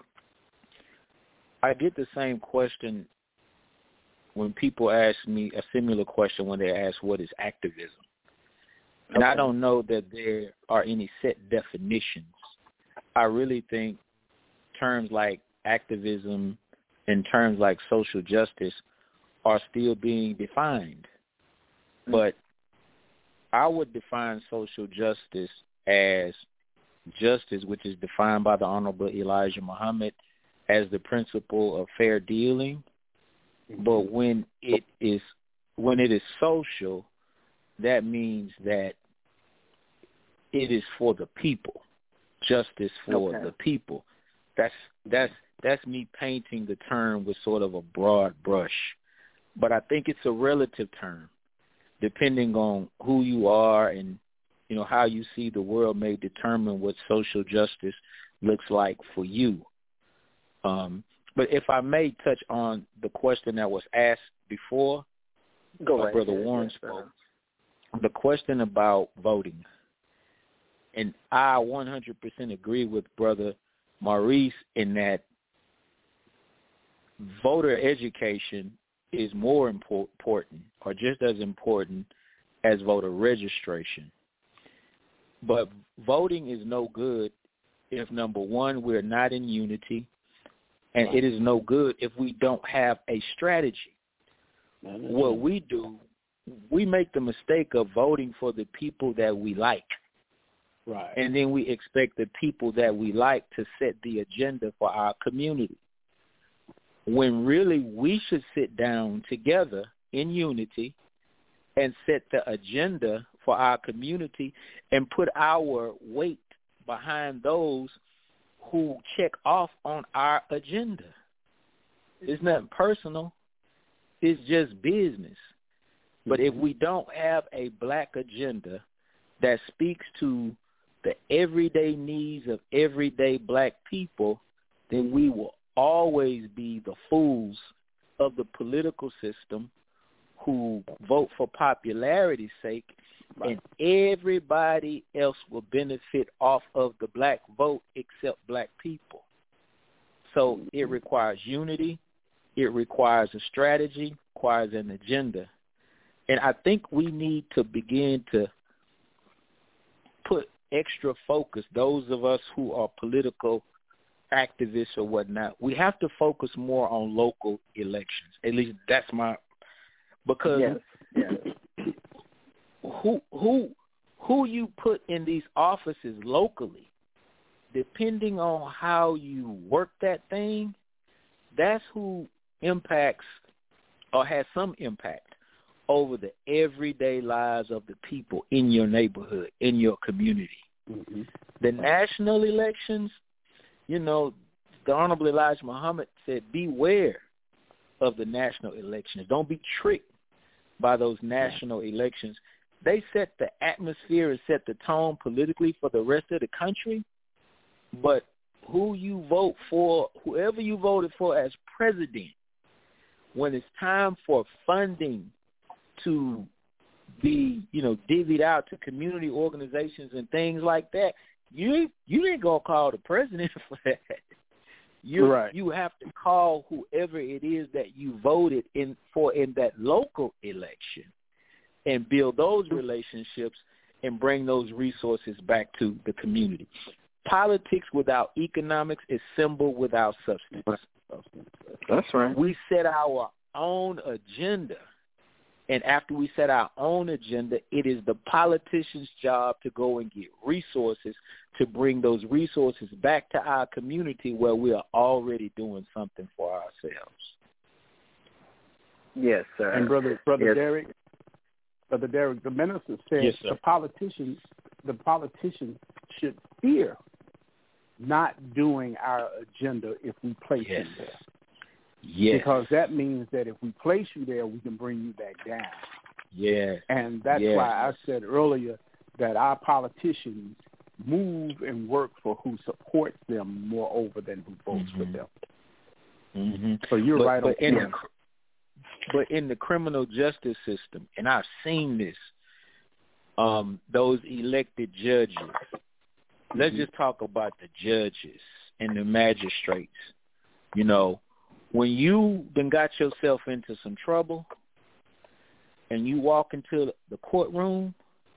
I get the same question when people ask me a similar question when they ask what is activism. And I don't know that there are any set definitions. I really think terms like activism and terms like social justice are still being defined. But I would define social justice as justice, which is defined by the Honorable Elijah Muhammad as the principle of fair dealing. But when it is social, that means that it is for the people, justice for the people. That's me painting the term with sort of a broad brush. But I think it's a relative term, depending on who you are and how you see the world may determine what social justice looks like for you. But if I may touch on the question that was asked before, Brother Warren spoke, the question about voting. And I 100% agree with Brother Maurice in that voter education is more important or just as important as voter registration. But voting is no good if, number one, we're not in unity, and it is no good if we don't have a strategy. What we do, we make the mistake of voting for the people that we like. Right. And then we expect the people that we like to set the agenda for our community. when really we should sit down together in unity and set the agenda for our community and put our weight behind those who check off on our agenda. It's nothing personal. It's just business. But if we don't have a black agenda that speaks to the everyday needs of everyday black people, then we will always be the fools of the political system who vote for popularity's sake, and everybody else will benefit off of the black vote except black people. So it requires unity. It requires a strategy, requires an agenda. And I think we need to begin to put extra focus, those of us who are political activists or whatnot, we have to focus more on local elections. At least that's my, because who you put in these offices locally, depending on how you work that thing, that's who impacts or has some impact over the everyday lives of the people in your neighborhood, in your community. Mm-hmm. The national elections, you know, the Honorable Elijah Muhammad said, beware of the national elections. Don't be tricked by those national elections. They set the atmosphere and set the tone politically for the rest of the country, but who you vote for, whoever you voted for as president, when it's time for funding to be, you know, divvied out to community organizations and things like that, you ain't gonna call the president for that. You have to call whoever it is that you voted in for in that local election and build those relationships and bring those resources back to the community. Politics without economics is symbol without substance. That's right. We set our own agenda, and after we set our own agenda, it is the politician's job to go and get resources to bring those resources back to our community where we are already doing something for ourselves. Yes, sir. And Brother yes. Derek, the minister said yes, the politicians should fear not doing our agenda if we place yes. you there. Yes. Because that means that if we place you there, we can bring you back down. Yeah. And that's yes. why I said earlier that our politicians move and work for who supports them more over than who votes mm-hmm. for them. Mm-hmm. So you're right on point. But in the criminal justice system, and I've seen this, those elected judges, mm-hmm. let's just talk about the judges and the magistrates. You know, when you done got yourself into some trouble and you walk into the courtroom,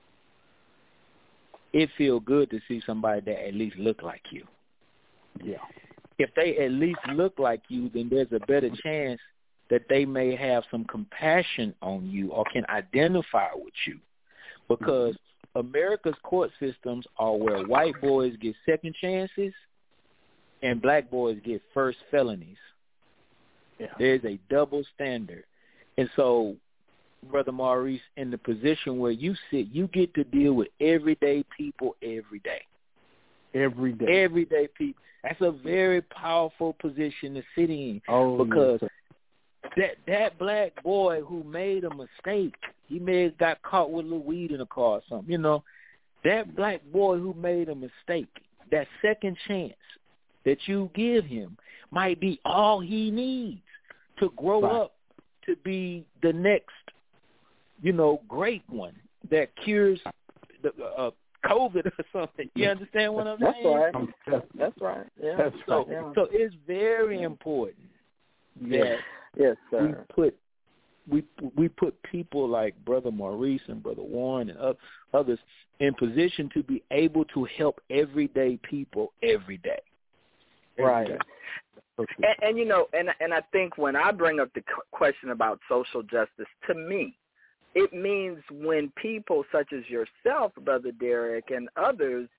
it feels good to see somebody that at least look like you. Yeah. If they at least look like you, then there's a better chance that they may have some compassion on you or can identify with you. Because America's court systems are where white boys get second chances and black boys get first felonies. Yeah. There's a double standard. And so, Brother Maurice, in the position where you sit, you get to deal with everyday people every day. Every day. Everyday people. That's a very powerful position to sit in. Oh, because yes. that black boy who made a mistake, he may have got caught with a little weed in the car or something, you know, that black boy who made a mistake, that second chance that you give him might be all he needs to grow up to be the next, you know, great one that cures the COVID or something. You understand what I'm saying? That's right. Yeah. That's so, right. So it's very important that yes, sir. we put people like Brother Maurice and Brother Warren and others in position to be able to help everyday people every day. Right. And you know, and I think when I bring up the question about social justice, to me, it means when people such as yourself, Brother Derek, and others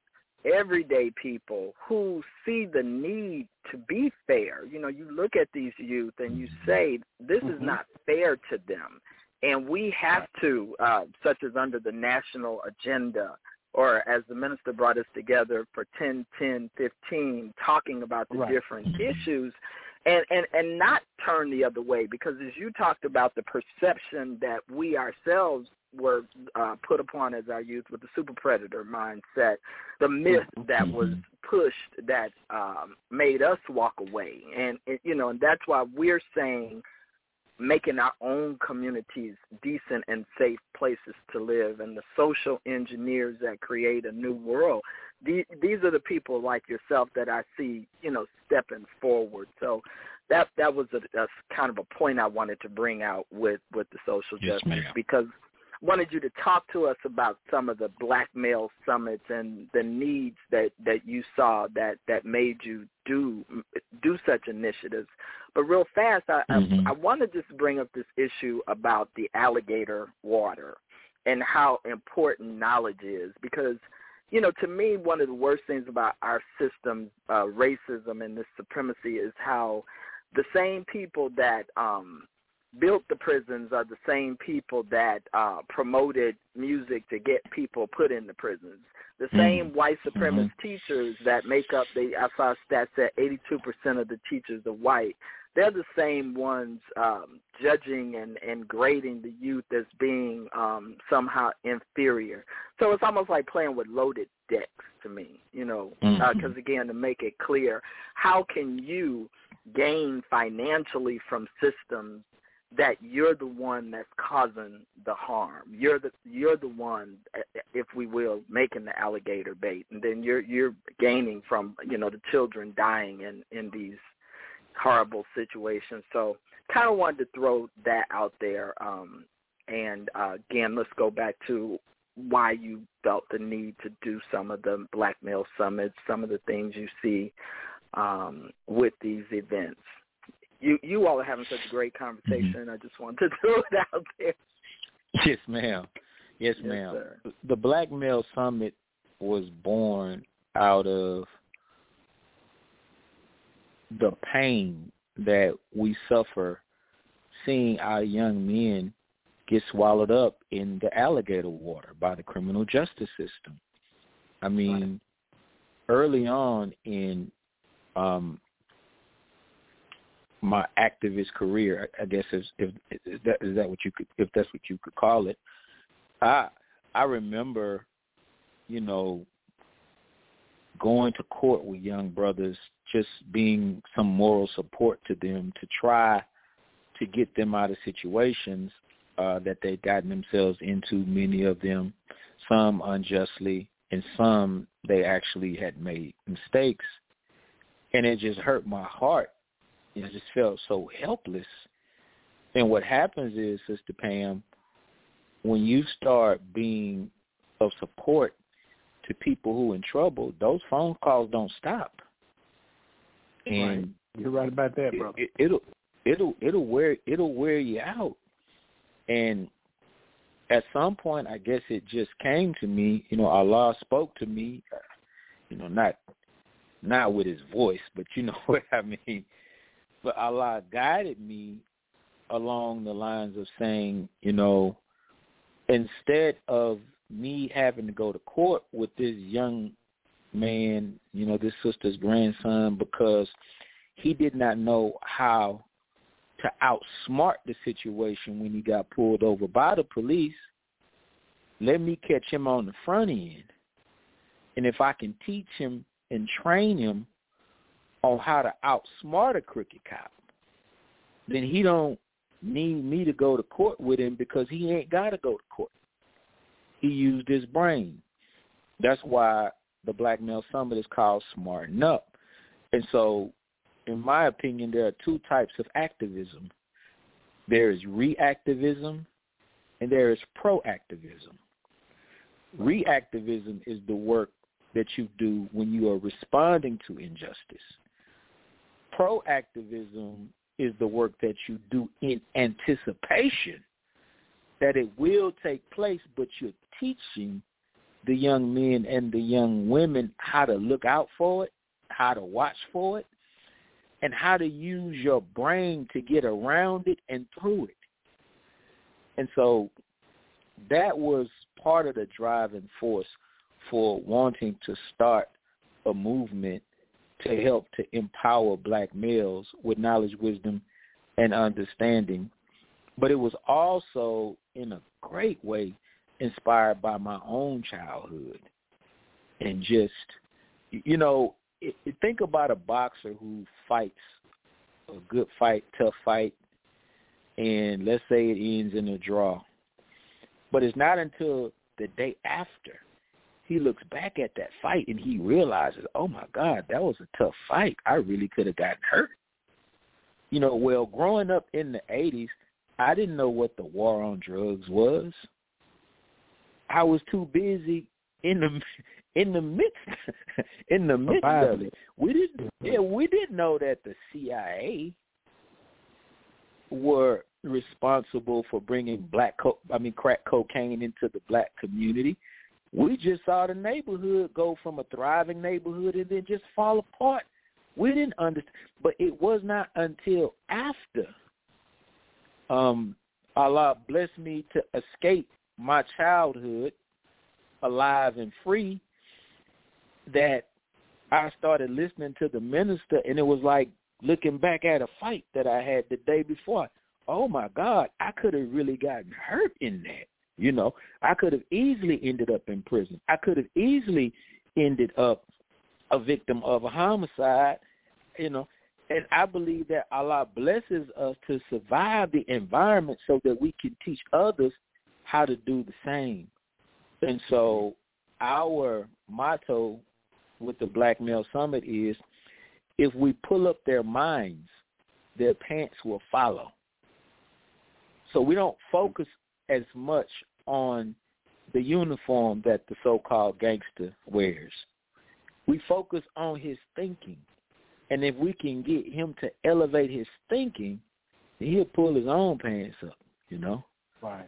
everyday people who see the need to be fair. You know, you look at these youth and you say, this is not fair to them. And we have to, such as under the national agenda, or as the minister brought us together for 10-10-15, talking about the different issues, and not turn the other way. Because as you talked about the perception that we ourselves were put upon as our youth with the super predator mindset, the myth that was pushed that made us walk away. And that's why we're saying making our own communities decent and safe places to live, and the social engineers that create a new world. These are the people like yourself that I see, stepping forward. So that was a kind of a point I wanted to bring out with the social justice, because I wanted you to talk to us about some of the Black Male Summits and the needs that you saw that made you do such initiatives. But real fast, I want to just bring up this issue about the alligator water and how important knowledge is, because to me, one of the worst things about our system, racism and this supremacy, is how the same people that built the prisons are the same people that promoted music to get people put in the prisons. The same white supremacist teachers that make up, I saw stats that 82% of the teachers are white. They're the same ones judging and grading the youth as being somehow inferior. So it's almost like playing with loaded decks to me, because, again, to make it clear, how can you gain financially from systems that you're the one that's causing the harm? You're the one, if we will, making the alligator bait, and then you're gaining from the children dying in these horrible situations. So kind of wanted to throw that out there. And again, let's go back to why you felt the need to do some of the Black Male Summits, some of the things you see with these events. You all are having such a great conversation. I just wanted to throw it out there. Yes, ma'am. Yes, ma'am. Sir. The Black Male Summit was born out of the pain that we suffer seeing our young men get swallowed up in the alligator water by the criminal justice system. I mean, early on in my activist career, I guess if that's what you could call it, I remember, going to court with young brothers, just being some moral support to them to try to get them out of situations that they'd gotten themselves into, many of them, some unjustly, and some they actually had made mistakes. And it just hurt my heart. I just felt so helpless. And what happens is, Sister Pam, when you start being of support to people who are in trouble, those phone calls don't stop. And you're right about that, brother. It'll wear you out. And at some point, I guess it just came to me. Allah spoke to me. Not with His voice, but you know what I mean. But Allah guided me along the lines of saying, instead of me having to go to court with this young man, this sister's grandson, because he did not know how to outsmart the situation when he got pulled over by the police, let me catch him on the front end. And if I can teach him and train him on how to outsmart a crooked cop, then he don't need me to go to court with him, because he ain't got to go to court. He used his brain. That's why the Black Male Summit is called Smarten Up. And so, in my opinion, there are two types of activism. There is reactivism and there is proactivism. Reactivism is the work that you do when you are responding to injustice. Proactivism is the work that you do in anticipation that it will take place, but you're teaching the young men and the young women how to look out for it, how to watch for it, and how to use your brain to get around it and through it. And so that was part of the driving force for wanting to start a movement to help to empower black males with knowledge, wisdom, and understanding. But it was also, in a great way, inspired by my own childhood. And just, you know, think about a boxer who fights a good fight, tough fight, and let's say it ends in a draw. But it's not until the day after he looks back at that fight and he realizes, oh, my God, that was a tough fight. I really could have gotten hurt. You know, well, growing up in the 80s, I didn't know what the war on drugs was. I was too busy in the midst of it. We didn't know that the CIA were responsible for bringing crack cocaine into the black community. We just saw the neighborhood go from a thriving neighborhood and then just fall apart. We didn't understand, but it was not until after Allah blessed me to escape my childhood alive and free that I started listening to the minister, and it was like looking back at a fight that I had the day before. Oh, my God, I could have really gotten hurt in that. You know, I could have easily ended up in prison. I could have easily ended up a victim of a homicide, you know. And I believe that Allah blesses us to survive the environment so that we can teach others how to do the same. And so our motto with the Black Male Summit is, if we pull up their minds, their pants will follow. So we don't focus as much on the uniform that the so-called gangster wears. We focus on his thinking. And if we can get him to elevate his thinking, then he'll pull his own pants up, you know? Right.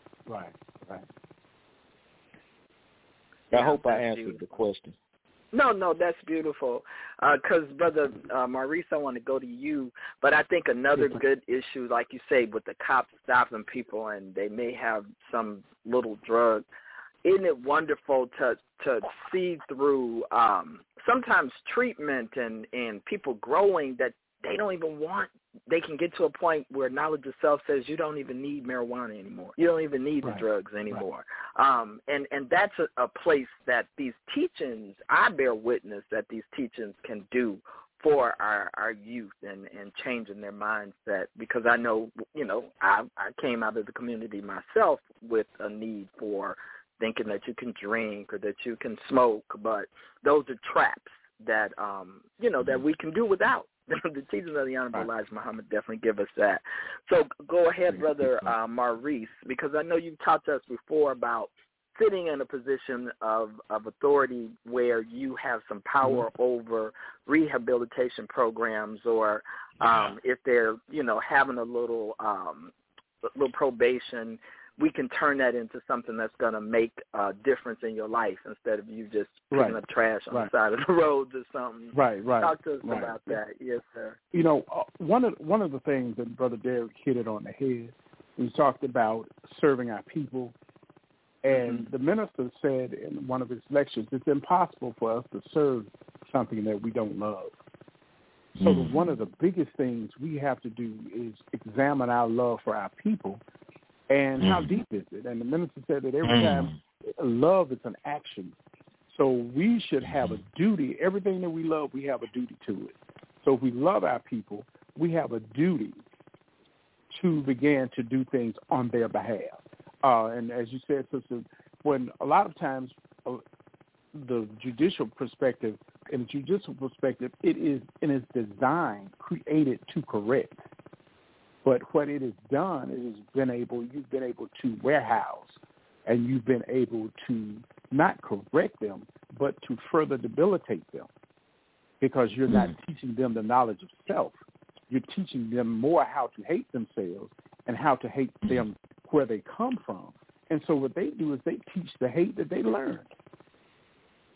I hope I answered the question. No, that's beautiful. Because, Brother Maurice, I want to go to you. But I think another good issue, like you say, with the cops stopping people and they may have some little drug, isn't it wonderful to see through sometimes treatment and people growing that they don't even want, they can get to a point where knowledge of self says you don't even need marijuana anymore. You don't even need the drugs anymore. And that's a place that these teachings, I bear witness that these teachings can do for our youth and changing their mindset, because I know, you know, I came out of the community myself with a need for thinking that you can drink or that you can smoke, but those are traps that, you know, that we can do without. The teachings of the Honorable Elijah Muhammad definitely give us that. So go ahead, Brother Maurice, because I know you've talked to us before about sitting in a position of authority where you have some power over rehabilitation programs, or if they're, you know, having a little probation, we can turn that into something that's going to make a difference in your life instead of you just picking up trash on the side of the roads or something. Right. Talk to us about that. Yes, sir. You know, one of the things that Brother Derek hit it on the head, we talked about serving our people. And the minister said in one of his lectures, it's impossible for us to serve something that we don't love. So one of the biggest things we have to do is examine our love for our people. And how deep is it? And the minister said that every time love is an action. So we should have a duty. Everything that we love, we have a duty to it. So if we love our people, we have a duty to begin to do things on their behalf. And as you said, sister, when a lot of times the judicial perspective, in a judicial perspective, it is in its design created to correct. But what it has done is you've been able to warehouse, and you've been able to not correct them, but to further debilitate them, because you're not teaching them the knowledge of self. You're teaching them more how to hate themselves and how to hate them where they come from. And so what they do is they teach the hate that they learned.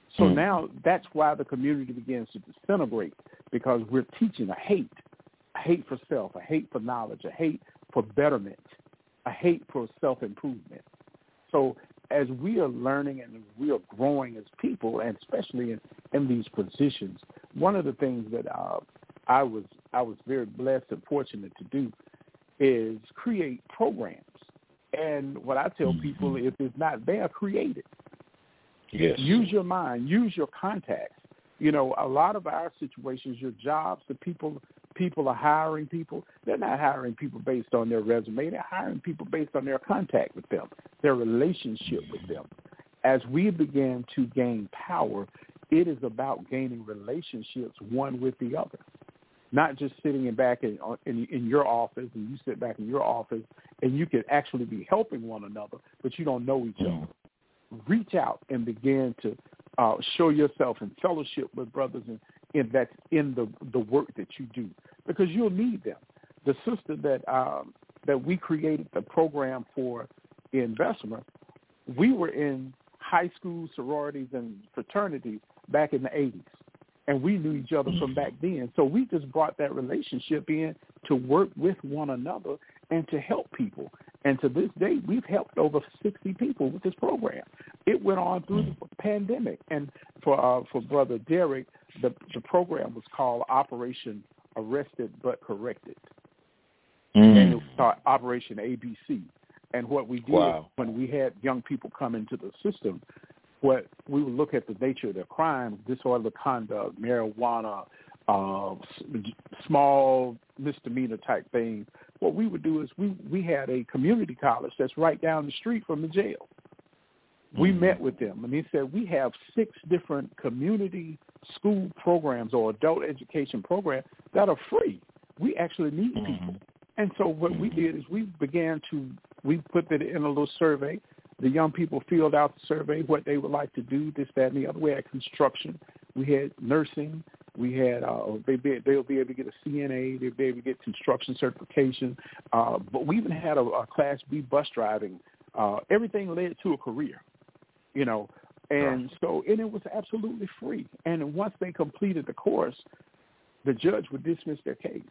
So now that's why the community begins to disintegrate, because we're teaching a hate for self, a hate for knowledge, a hate for betterment, a hate for self-improvement. So as we are learning and we are growing as people, and especially in these positions, one of the things that I was very blessed and fortunate to do is create programs. And what I tell people, if it's not there, create it. Yes. Use your mind. Use your contacts. You know, a lot of our situations, your jobs, the people are hiring people. They're not hiring people based on their resume. They're hiring people based on their contact with them, their relationship with them. As we begin to gain power, it is about gaining relationships one with the other, not just sitting back in your office, and you sit back in your office and you can actually be helping one another, but you don't know each other. Reach out and begin to show yourself in fellowship with brothers in the work that you do, because you'll need them. The sister that we created the program for in Bessemer, we were in high school sororities and fraternities back in the 80s, and we knew each other from back then. So we just brought that relationship in to work with one another and to help people. And to this day, we've helped over 60 people with this program. It went on through the pandemic. And for Brother Derek, the program was called Operation Arrested But Corrected. And it was called Operation ABC. And what we did when we had young people come into the system, what we would look at the nature of their crime, disorderly conduct, marijuana, small misdemeanor type things. What we would do is we had a community college that's right down the street from the jail. We met with them, and he said, we have 6 different community school programs or adult education programs that are free. We actually need people. And so what we did is we put it in a little survey. The young people filled out the survey, what they would like to do, this, that, and the other. We had construction. We had nursing. We had they'll be able to get a CNA. They'll be able to get construction certification. But we even had a Class B bus driving. Everything led to a career, you know. And so and it was absolutely free. And once they completed the course, the judge would dismiss their case.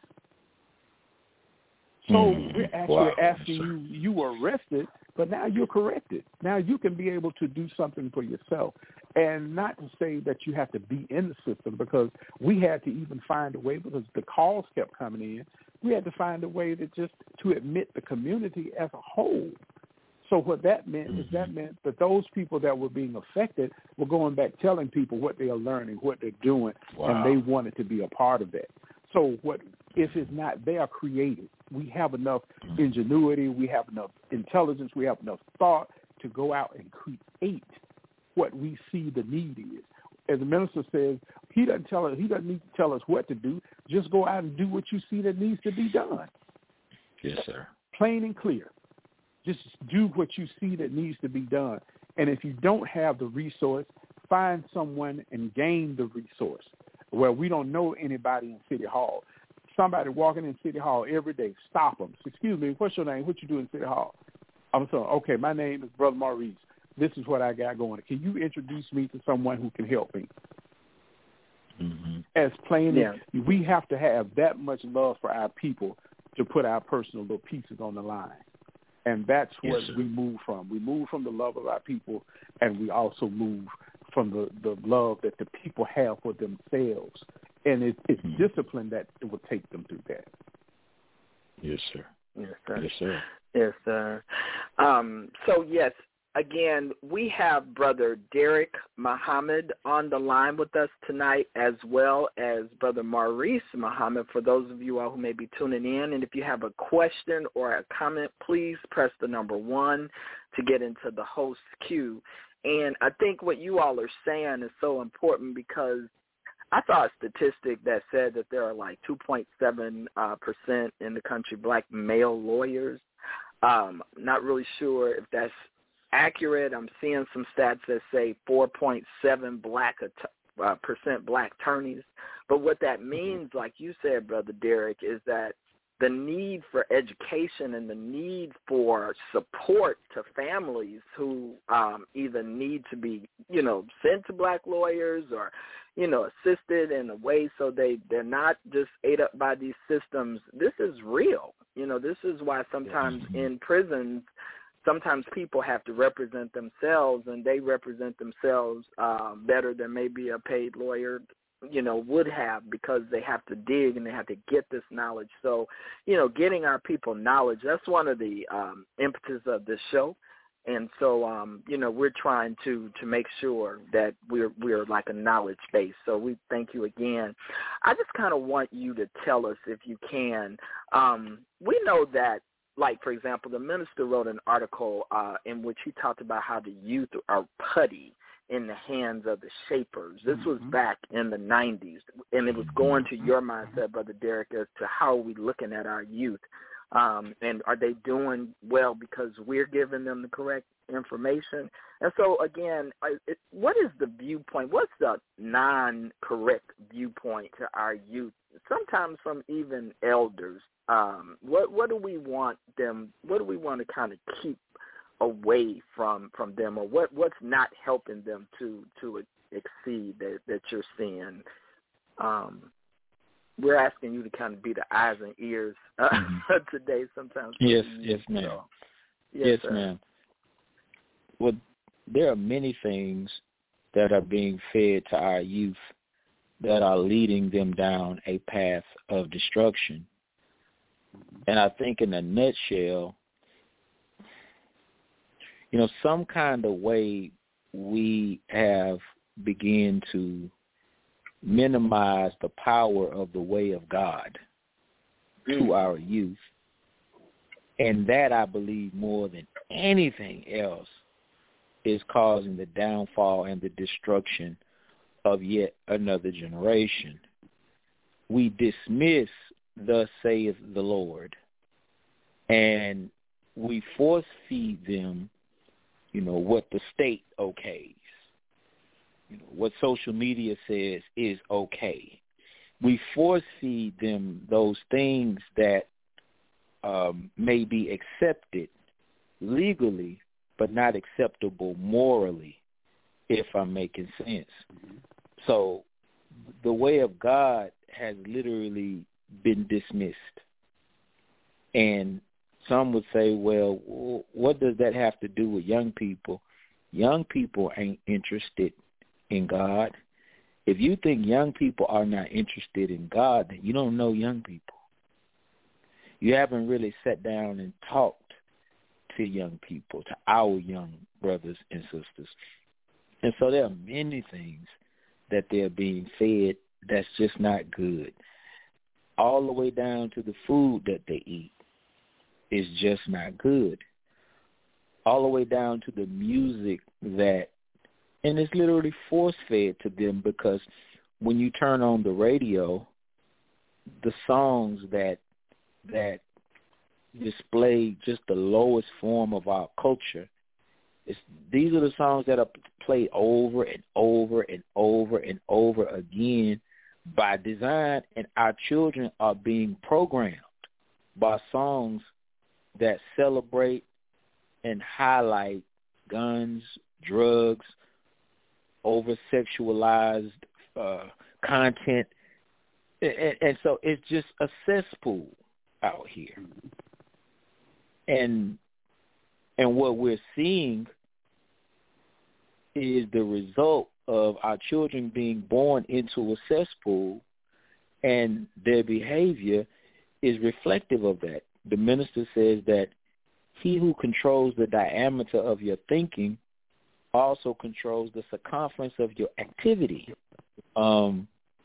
So we're actually asking you were arrested, but now you're corrected. Now you can be able to do something for yourself. And not to say that you have to be in the system, because we had to even find a way, because the calls kept coming in. We had to find a way to admit the community as a whole. So what that meant is that those people that were being affected were going back telling people what they are learning, what they're doing, and they wanted to be a part of that. So if it's not there, created. We have enough ingenuity, we have enough intelligence, we have enough thought to go out and create what we see the need is. As the minister says, he doesn't need to tell us what to do. Just go out and do what you see that needs to be done. Yes, sir. Plain and clear. Just do what you see that needs to be done. And if you don't have the resource, find someone and gain the resource. Well, we don't know anybody in City Hall. Somebody walking in City Hall every day, stop them. Excuse me, what's your name? What you do in City Hall? I'm saying, okay, my name is Brother Maurice. This is what I got going. Can you introduce me to someone who can help me? As plain as we have to have that much love for our people to put our personal little pieces on the line. And that's what we move from. We move from the love of our people, and we also move from the love that the people have for themselves. And it's discipline that it will take them through that. Yes, sir. Yes, sir. Yes, sir. Yes, sir. So, yes, again, we have Brother Derek Muhammad on the line with us tonight, as well as Brother Maurice Muhammad, for those of you all who may be tuning in. And if you have a question or a comment, please press the number 1 to get into the host queue. And I think what you all are saying is so important, because I saw a statistic that said that there are like 2.7% in the country black male lawyers. Not really sure if that's accurate. I'm seeing some stats that say 4.7% black attorneys. But what that means, like you said, Brother Derek, is that the need for education and the need for support to families who either need to be, sent to black lawyers or, assisted in a way so they're not just ate up by these systems. This is real. This is why sometimes in prisons, sometimes people have to represent themselves, and they represent themselves better than maybe a paid lawyer would have, because they have to dig and they have to get this knowledge. So, getting our people knowledge, that's one of the impetus of this show. And so, we're trying to make sure that we're like a knowledge base. So we thank you again. I just kind of want you to tell us, if you can, we know that, like, for example, the minister wrote an article in which he talked about how the youth are putty in the hands of the shapers. This was back in the 90s, and it was going to your mindset, Brother Derek, as to how are we looking at our youth, and are they doing well because we're giving them the correct information? And so, again, what is the viewpoint? What's the non-correct viewpoint to our youth, sometimes from even elders? What do we want them? What do we want to kind of keep away from them, or what's not helping them to exceed that you're seeing? We're asking you to kind of be the eyes and ears today. Sometimes. Yes, ma'am. So, yes, sir. ma'am. Well, there are many things that are being fed to our youth that are leading them down a path of destruction. And I think, in a nutshell, some kind of way we have begun to minimize the power of the way of God to our youth. And that, I believe, more than anything else, is causing the downfall and the destruction of yet another generation. We dismiss, thus saith the Lord, and we force feed them what the state okays, what social media says is okay. We force feed them those things that may be accepted legally, but not acceptable morally, if I'm making sense. So the way of God has literally been dismissed. And some would say, well, what does that have to do with young people? Young people ain't interested in God. If you think young people are not interested in God, then you don't know young people. You haven't really sat down and talked to young people, to our young brothers and sisters. And so there are many things that they're being fed that's just not good. All the way down to the food that they eat is just not good. All the way down to the music that, and it's literally force-fed to them, because when you turn on the radio, the songs that display just the lowest form of our culture, these are the songs that are played over and over and over and over again by design, and our children are being programmed by songs that celebrate and highlight guns, drugs, over-sexualized content. And so it's just a cesspool out here. And what we're seeing is the result of our children being born into a cesspool, and their behavior is reflective of that. The minister says that he who controls the diameter of your thinking also controls the circumference of your activity. The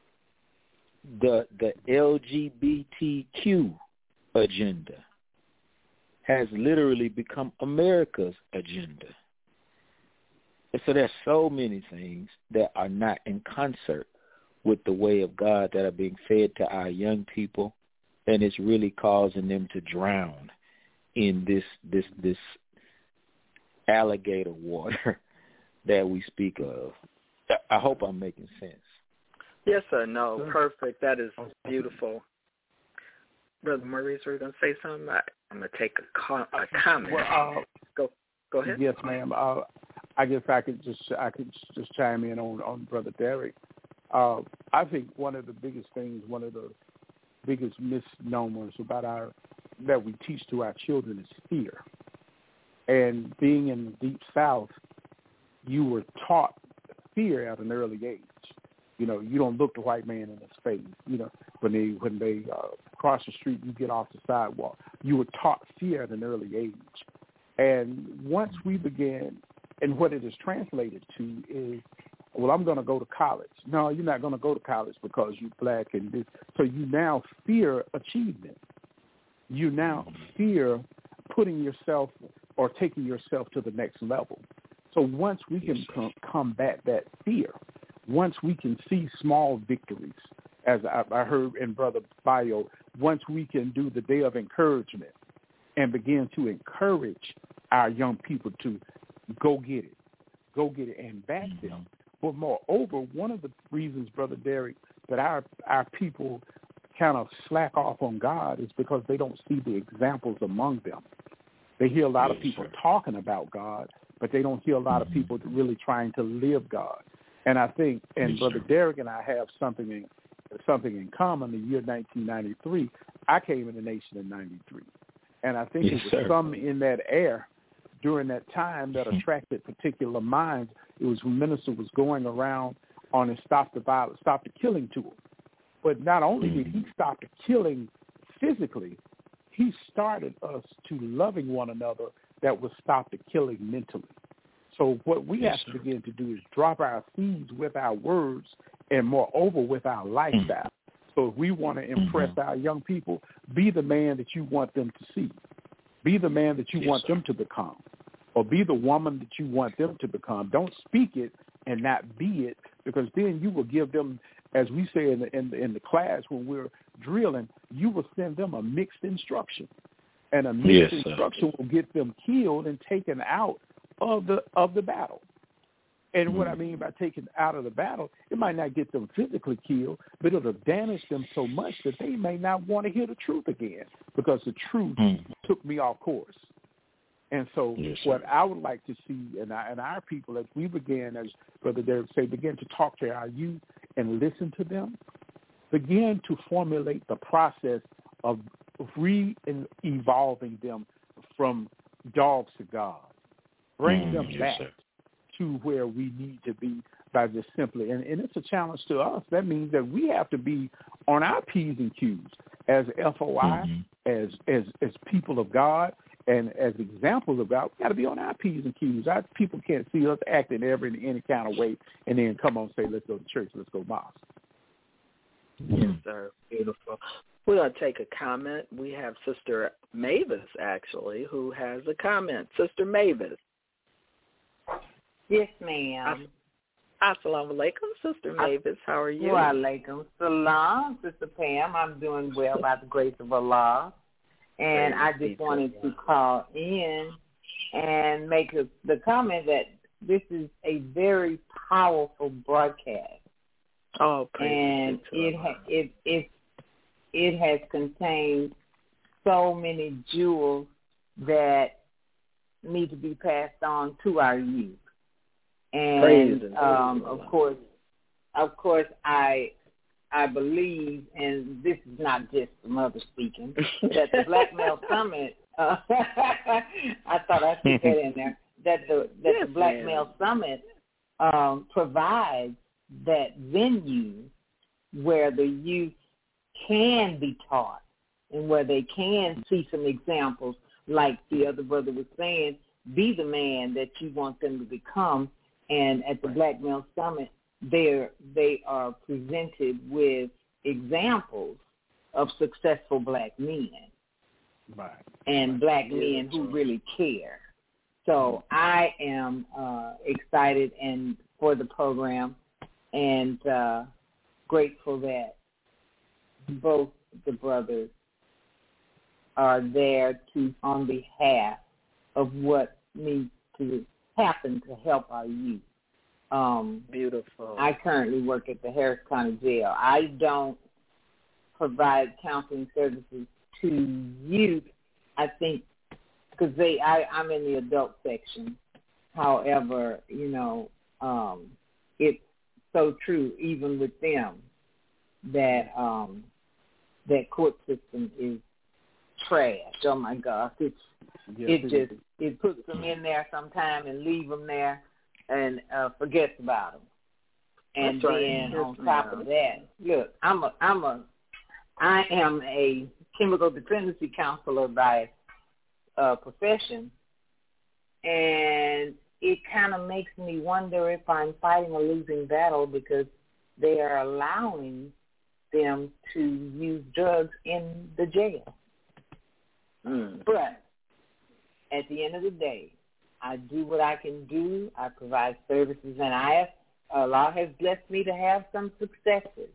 LGBTQ agenda has literally become America's agenda. And so there's so many things that are not in concert with the way of God that are being fed to our young people, and it's really causing them to drown in this alligator water that we speak of. I hope I'm making sense. Yes, sir. No, perfect. That is beautiful. Brother Maurice, were you going to say something? I'm going to take a comment. Well, go ahead. Yes, ma'am. I guess I could just chime in on Brother Derek. I think one of the biggest misnomers about that we teach to our children is fear. And being in the Deep South, you were taught fear at an early age. You know, you don't look the white man in his face. You know, when they cross the street, you get off the sidewalk. You were taught fear at an early age. And once we began, and what it is translated to is, well, I'm going to go to college. No, you're not going to go to college because you're black and this. So you now fear achievement. You now fear putting yourself or taking yourself to the next level. So once we can combat that fear, once we can see small victories, as I heard in Brother Bio, once we can do the day of encouragement and begin to encourage our young people to go get it and back them. But moreover, one of the reasons, Brother Derek, that our people kind of slack off on God is because they don't see the examples among them. They hear a lot of people talking about God, but they don't hear a lot of people really trying to live God. And I think, and Brother Derek and I have something in common. The year 1993, I came in the nation in 93. And I think there was some in that air during that time that attracted particular minds. It was when Minister was going around on his Stop the Killing tour. But not only did he stop the killing physically, he started us to loving one another that would stop the killing mentally. So what we have to begin to do is drop our seeds with our words and moreover with our lifestyle. So if we want to impress our young people, be the man that you want them to see. Be the man that you want them to become. Or be the woman that you want them to become. Don't speak it and not be it, because then you will give them, as we say in the class when we're drilling, you will send them a mixed instruction. And a mixed instruction will get them killed and taken out of the battle. And what I mean by taken out of the battle, it might not get them physically killed, but it'll damage them so much that they may not want to hear the truth again, because the truth took me off course. And so what I would like to see in our people, as we begin, as Brother Derek said, begin to talk to our youth and listen to them, begin to formulate the process of re-evolving them from dogs to God. Bring them back to where we need to be by just simply, and it's a challenge to us. That means that we have to be on our P's and Q's as FOI, as people of God, and as examples of God. We got to be on our P's and Q's. Our people can't see us acting in any kind of way and then come on and say, let's go to church, let's go mosque. Yes, sir. Beautiful. We're going to take a comment. We have Sister Mavis, actually, who has a comment. Sister Mavis. Yes, ma'am. Assalamu alaikum, Sister Mavis. How are you? Wa alaikum salam, Sister Pam. I'm doing well by the grace of Allah. And I just wanted to call in and make the comment that this is a very powerful broadcast. Oh, and it has contained so many jewels that need to be passed on to our youth. And of course, I believe, and this is not just the mother speaking, that the Black Male Summit. I thought I'd put that in there. That the Black Male Summit provides that venue where the youth can be taught and where they can see some examples, like the other brother was saying. Be the man that you want them to become. And at the Black Male Summit, they are presented with examples of successful black men and black men who really care. So I am excited and for the program and grateful that both the brothers are there on behalf of what needs to happen to help our youth. Beautiful. I currently work at the Harris County Jail. I don't provide counseling services to youth, I think, because I'm in the adult section. However, it's so true even with them that that court system is trash. Oh my gosh, it puts them in there sometime and leave them there and forgets about them. And That's then right. on top of that, look, I am a chemical dependency counselor by profession, and it kind of makes me wonder if I'm fighting a losing battle because they are allowing them to use drugs in the jail. But at the end of the day, I do what I can do. I provide services, and Allah has blessed me to have some successes.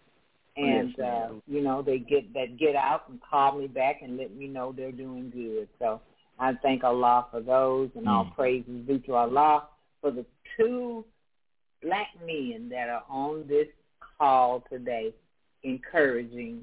And, they get out and call me back and let me know they're doing good. So I thank Allah for those, and all praises due to Allah for the 2 black men that are on this call today encouraging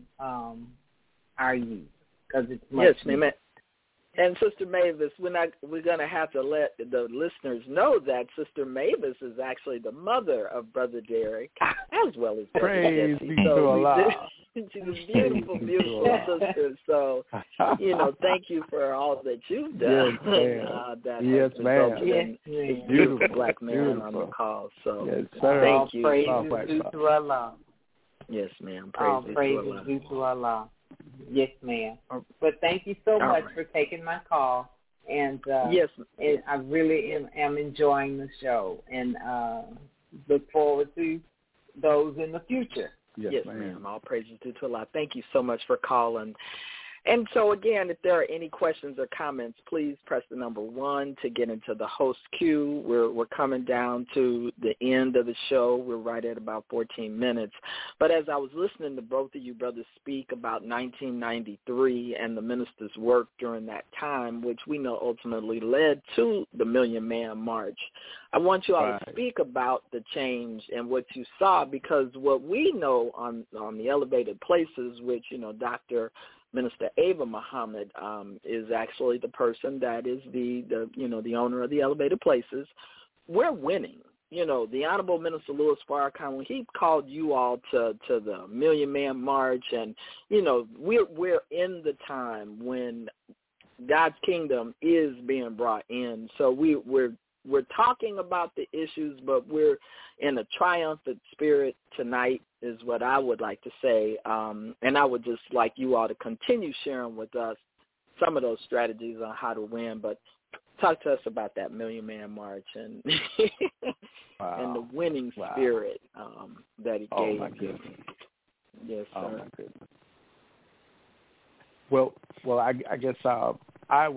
our youth, because it's much needed. And Sister Mavis, we're going to have to let the listeners know that Sister Mavis is actually the mother of Brother Derek, as well as Brother Praise Jesse. be to Allah. She's a beautiful, beautiful sister. So, thank you for all that you've done. Yes, ma'am. In a beautiful black man on the call. So, yes, sir. Thank you. Praise due to Allah. Yes, ma'am. Praise due to Allah. Yes, ma'am. But thank you so much for taking my call. And yes, I really am enjoying the show, and look forward to those in the future. Yes, ma'am. All praises due to Allah. Thank you so much for calling. And so, again, if there are any questions or comments, please press the number 1 to get into the host queue. We're coming down to the end of the show. We're right at about 14 minutes. But as I was listening to both of you brothers speak about 1993 and the minister's work during that time, which we know ultimately led to the Million Man March, I want you all to speak about the change and what you saw, because what we know on the elevated places, which, Dr. Minister Ava Muhammad is actually the person that is the owner of the Elevated Places. We're winning. The Honorable Minister Louis Farrakhan, when he called you all to the Million Man March, and we're in the time when God's kingdom is being brought in. So we're talking about the issues, but we're in a triumphant spirit tonight, is what I would like to say. And I would just like you all to continue sharing with us some of those strategies on how to win. But talk to us about that Million Man March and and the winning spirit that he gave. My goodness. Yes, sir. Oh, my goodness. Well, I guess I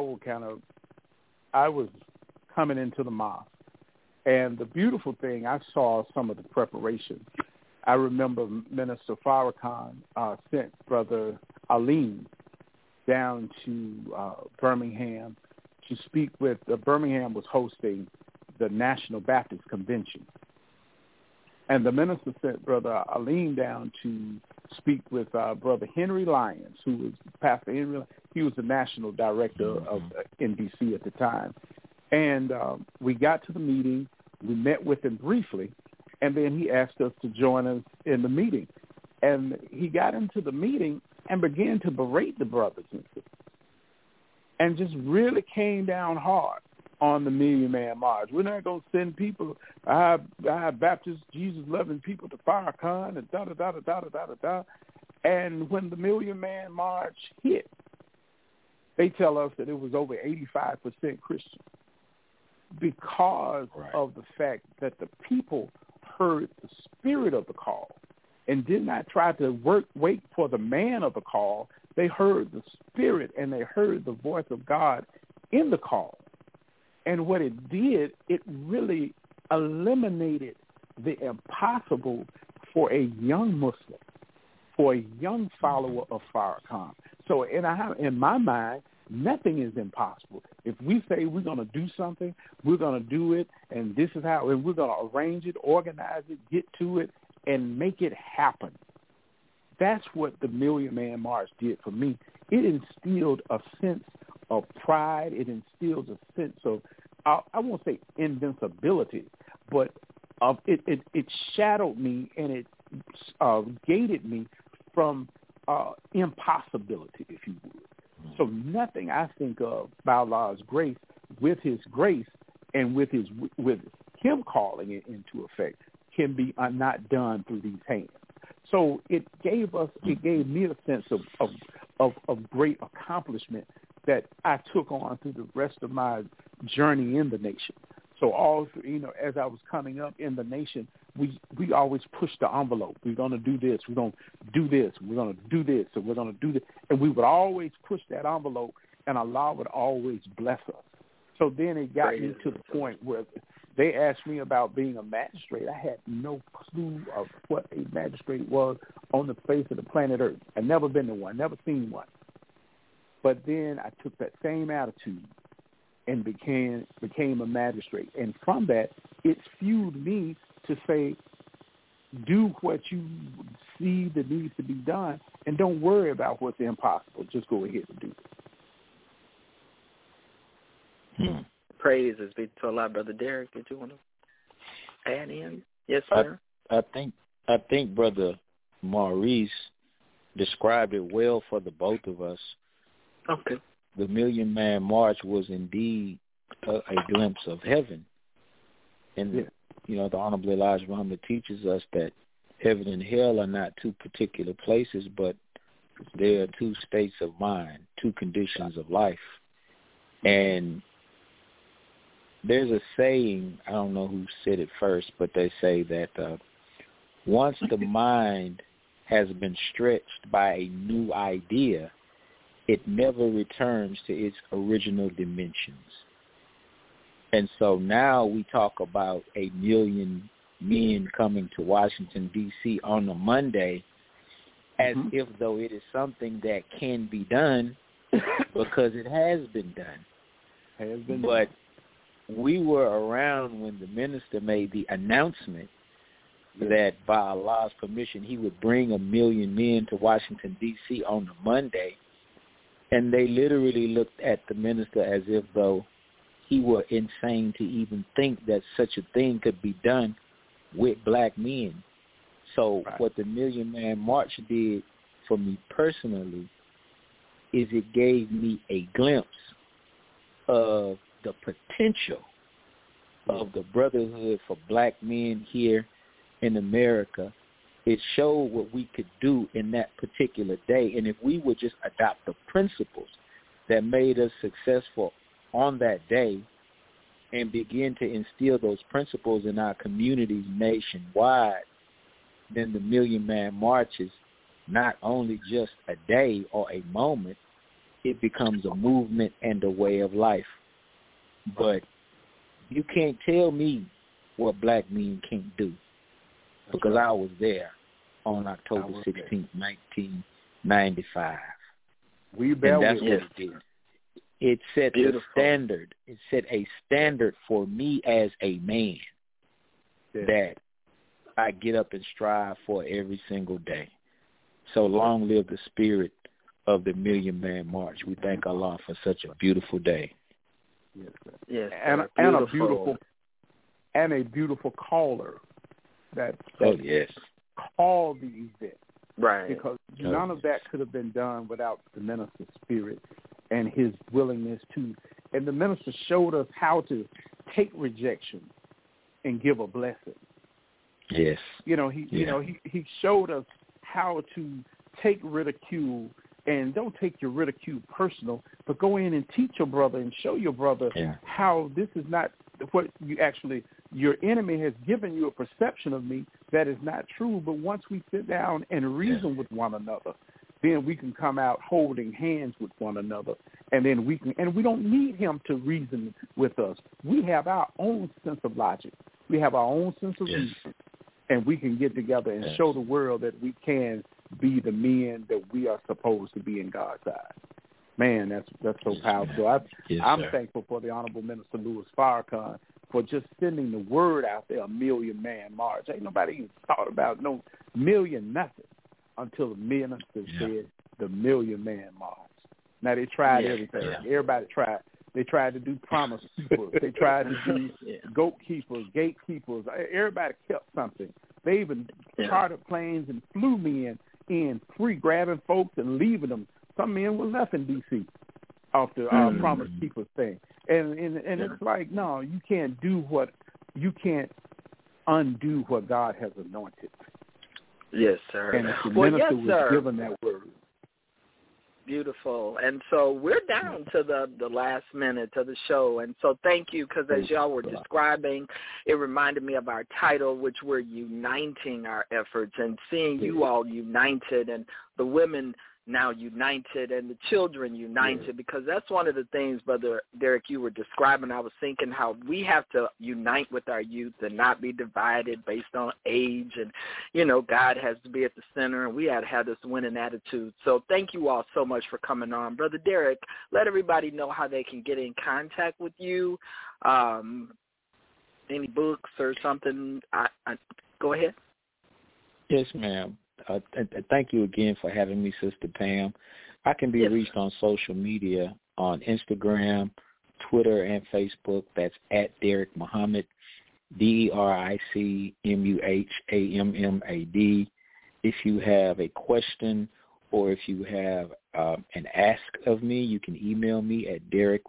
was coming into the mosque, and the beautiful thing, I saw some of the preparation. I remember Minister Farrakhan sent Brother Alim down to Birmingham to speak with. Birmingham was hosting the National Baptist Convention, and the minister sent Brother Alim down to speak with Brother Henry Lyons, who was Pastor Henry. He was the national director of NBC at the time. And we got to the meeting. We met with him briefly, and then he asked us to join us in the meeting. And he got into the meeting and began to berate the brothers and sisters, and just really came down hard on the Million Man March. We're not going to send people, I Baptist, Jesus-loving people to Farrakhan and da-da-da-da-da-da-da-da. And when the Million Man March hit, they tell us that it was over 85% Christian, because of the fact that the people heard the spirit of the call and did not try to wait for the man of the call. They heard the spirit, and they heard the voice of God in the call. And what it did, it really eliminated the impossible for a young Muslim, for a young follower of Farrakhan. So in my mind, nothing is impossible. If we say we're going to do something, we're going to do it, and this is how, and we're going to arrange it, organize it, get to it, and make it happen. That's what the Million Man March did for me. it instilled a sense of pride. It instilled a sense of, I won't say invincibility, but it shadowed me, and it gated me from impossibility, if you would. So nothing I think of by Allah's grace, with His grace and with Him calling it into effect, can be not done through these hands. So it gave me a sense of great accomplishment that I took on through the rest of my journey in the nation. So as I was coming up in the nation, we always pushed the envelope. We're going to do this. We're going to do this. We're going to do this. And we're going to do this. And we would always push that envelope, and Allah would always bless us. So then it got me to the point where they asked me about being a magistrate. I had no clue of what a magistrate was on the face of the planet Earth. I'd never been to one, never seen one. But then I took that same attitude and became a magistrate. And from that, it's fueled me to say, do what you see that needs to be done, and don't worry about what's impossible. Just go ahead and do it. Praises be to Allah. Brother Derek, did you want to add in? Yes, sir. I think Brother Maurice described it well for the both of us. Okay. The Million Man March was indeed a glimpse of heaven. And, the Honorable Elijah Muhammad teaches us that heaven and hell are not two particular places, but they are two states of mind, two conditions of life. And there's a saying, I don't know who said it first, but they say that once the mind has been stretched by a new idea, it never returns to its original dimensions. And so now we talk about 1 million men coming to Washington, D.C. on a Monday as if though it is something that can be done because it has been done. But we were around when the minister made the announcement that by Allah's permission he would bring 1 million men to Washington, D.C. on a Monday. And they literally looked at the minister as if though he were insane to even think that such a thing could be done with black men. So what the Million Man March did for me personally is it gave me a glimpse of the potential of the brotherhood for black men here in America. It showed what we could do in that particular day. And if we would just adopt the principles that made us successful on that day and begin to instill those principles in our communities nationwide, then the Million Man March is not only just a day or a moment, it becomes a movement and a way of life. But you can't tell me what black men can't do, because I was there on October 16th, 1995. And that's what it did. It set the standard. It set a standard for me as a man that I get up and strive for every single day. So long live the spirit of the Million Man March. We thank Allah for such a beautiful day. Yes, and a beautiful caller that called the event. Right. Because none of that could have been done without the minister's spirit and his willingness to. And the minister showed us how to take rejection and give a blessing. Yes. He showed us how to take ridicule, and don't take your ridicule personal, but go in and teach your brother and show your brother how this is not what you actually, your enemy has given you a perception of me that is not true. But once we sit down and reason with one another, then we can come out holding hands with one another. And then we don't need him to reason with us. We have our own sense of logic. We have our own sense of reason. And we can get together and show the world that we can be the men that we are supposed to be in God's eyes. Man, that's so powerful. I'm thankful for the Honorable Minister Louis Farrakhan for just sending the word out there, 1 million man march. Ain't nobody even thought about no million nothing until the minister said the 1 million man march. Now, they tried everything. Yeah. Everybody tried. They tried to do promise keepers. They tried to do goat keepers, gatekeepers. Everybody kept something. They even chartered planes and flew men in free, grabbing folks and leaving them. Some men were left in D.C. off the promise keepers thing. And it's like, no, you can't undo what God has anointed. Yes, sir. And if the minister was given that word. Beautiful. And so we're down to the last minute of the show. And so thank you, because as y'all were describing, it reminded me of our title, which we're uniting our efforts and seeing you all united and the women now united and the children united, because that's one of the things, Brother Derek, you were describing. I was thinking how we have to unite with our youth and not be divided based on age. And, God has to be at the center, and we had to have this winning attitude. So thank you all so much for coming on. Brother Derek, let everybody know how they can get in contact with you. Any books or something? Go ahead. Yes, ma'am. Thank you again for having me, Sister Pam. I can be reached on social media on Instagram, Twitter, and Facebook. That's at Derek Muhammad, DericMuhammad. If you have a question or if you have an ask of me, you can email me at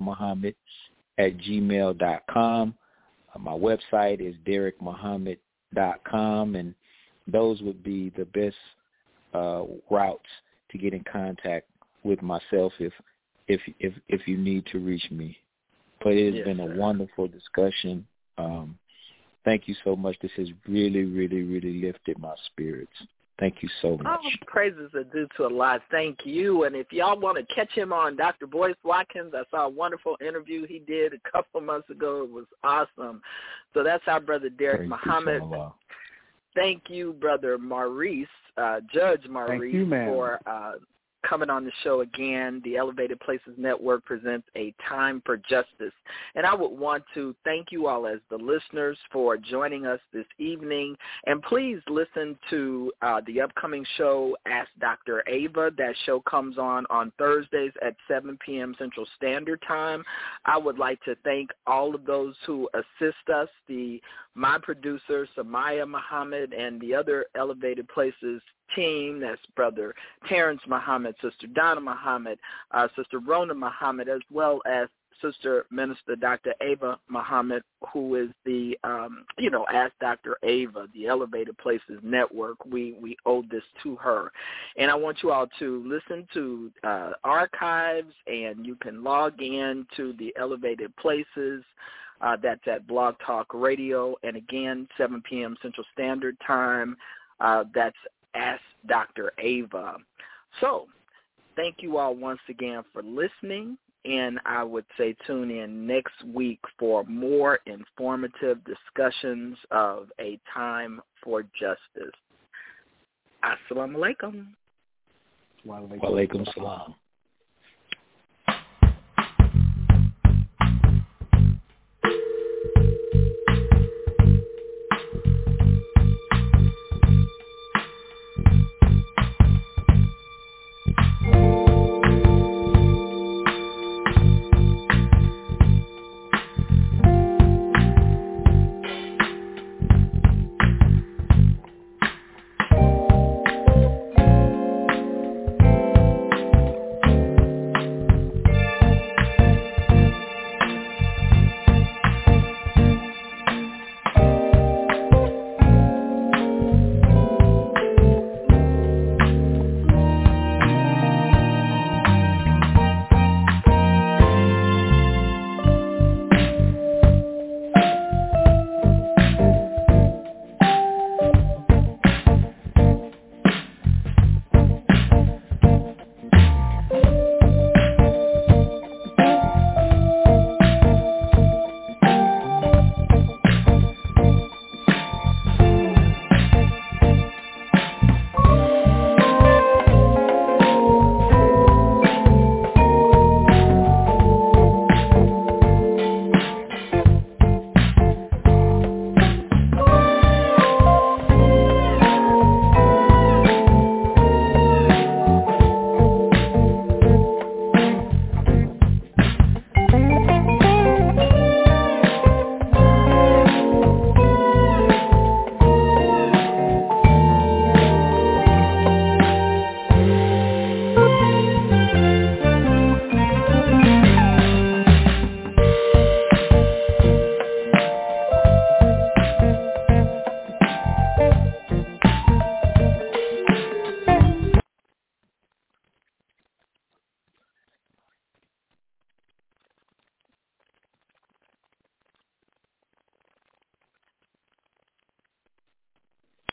DerekMuhammad@gmail.com. My website is DerekMuhammad.com, and those would be the best routes to get in contact with myself if you need to reach me. But it has been a wonderful discussion. Thank you so much. This has really, really, really lifted my spirits. Thank you so much. Oh, praises are due to Allah. Thank you. And if y'all want to catch him on Dr. Boyce Watkins, I saw a wonderful interview he did a couple months ago. It was awesome. So that's our Brother Derek Muhammad. Thank you, Brother Maurice, Judge Maurice, for coming on the show again. The Elevated Places Network presents A Time for Justice. And I would want to thank you all as the listeners for joining us this evening. And please listen to the upcoming show, Ask Dr. Ava. That show comes on Thursdays at 7 p.m. Central Standard Time. I would like to thank all of those who assist us, my producer, Samaya Muhammad, and the other Elevated Places team. That's Brother Terrence Muhammad, Sister Donna Muhammad, Sister Rona Muhammad, as well as Sister Minister Dr. Ava Muhammad, who is the, Ask Dr. Ava, the Elevated Places Network. We owe this to her. And I want you all to listen to archives, and you can log in to the Elevated Places. That's at Blog Talk Radio. And again, 7 p.m. Central Standard Time. That's Ask Dr. Ava. So thank you all once again for listening, and I would say tune in next week for more informative discussions of A Time for Justice. Assalamu alaikum. Wa alaikum salam.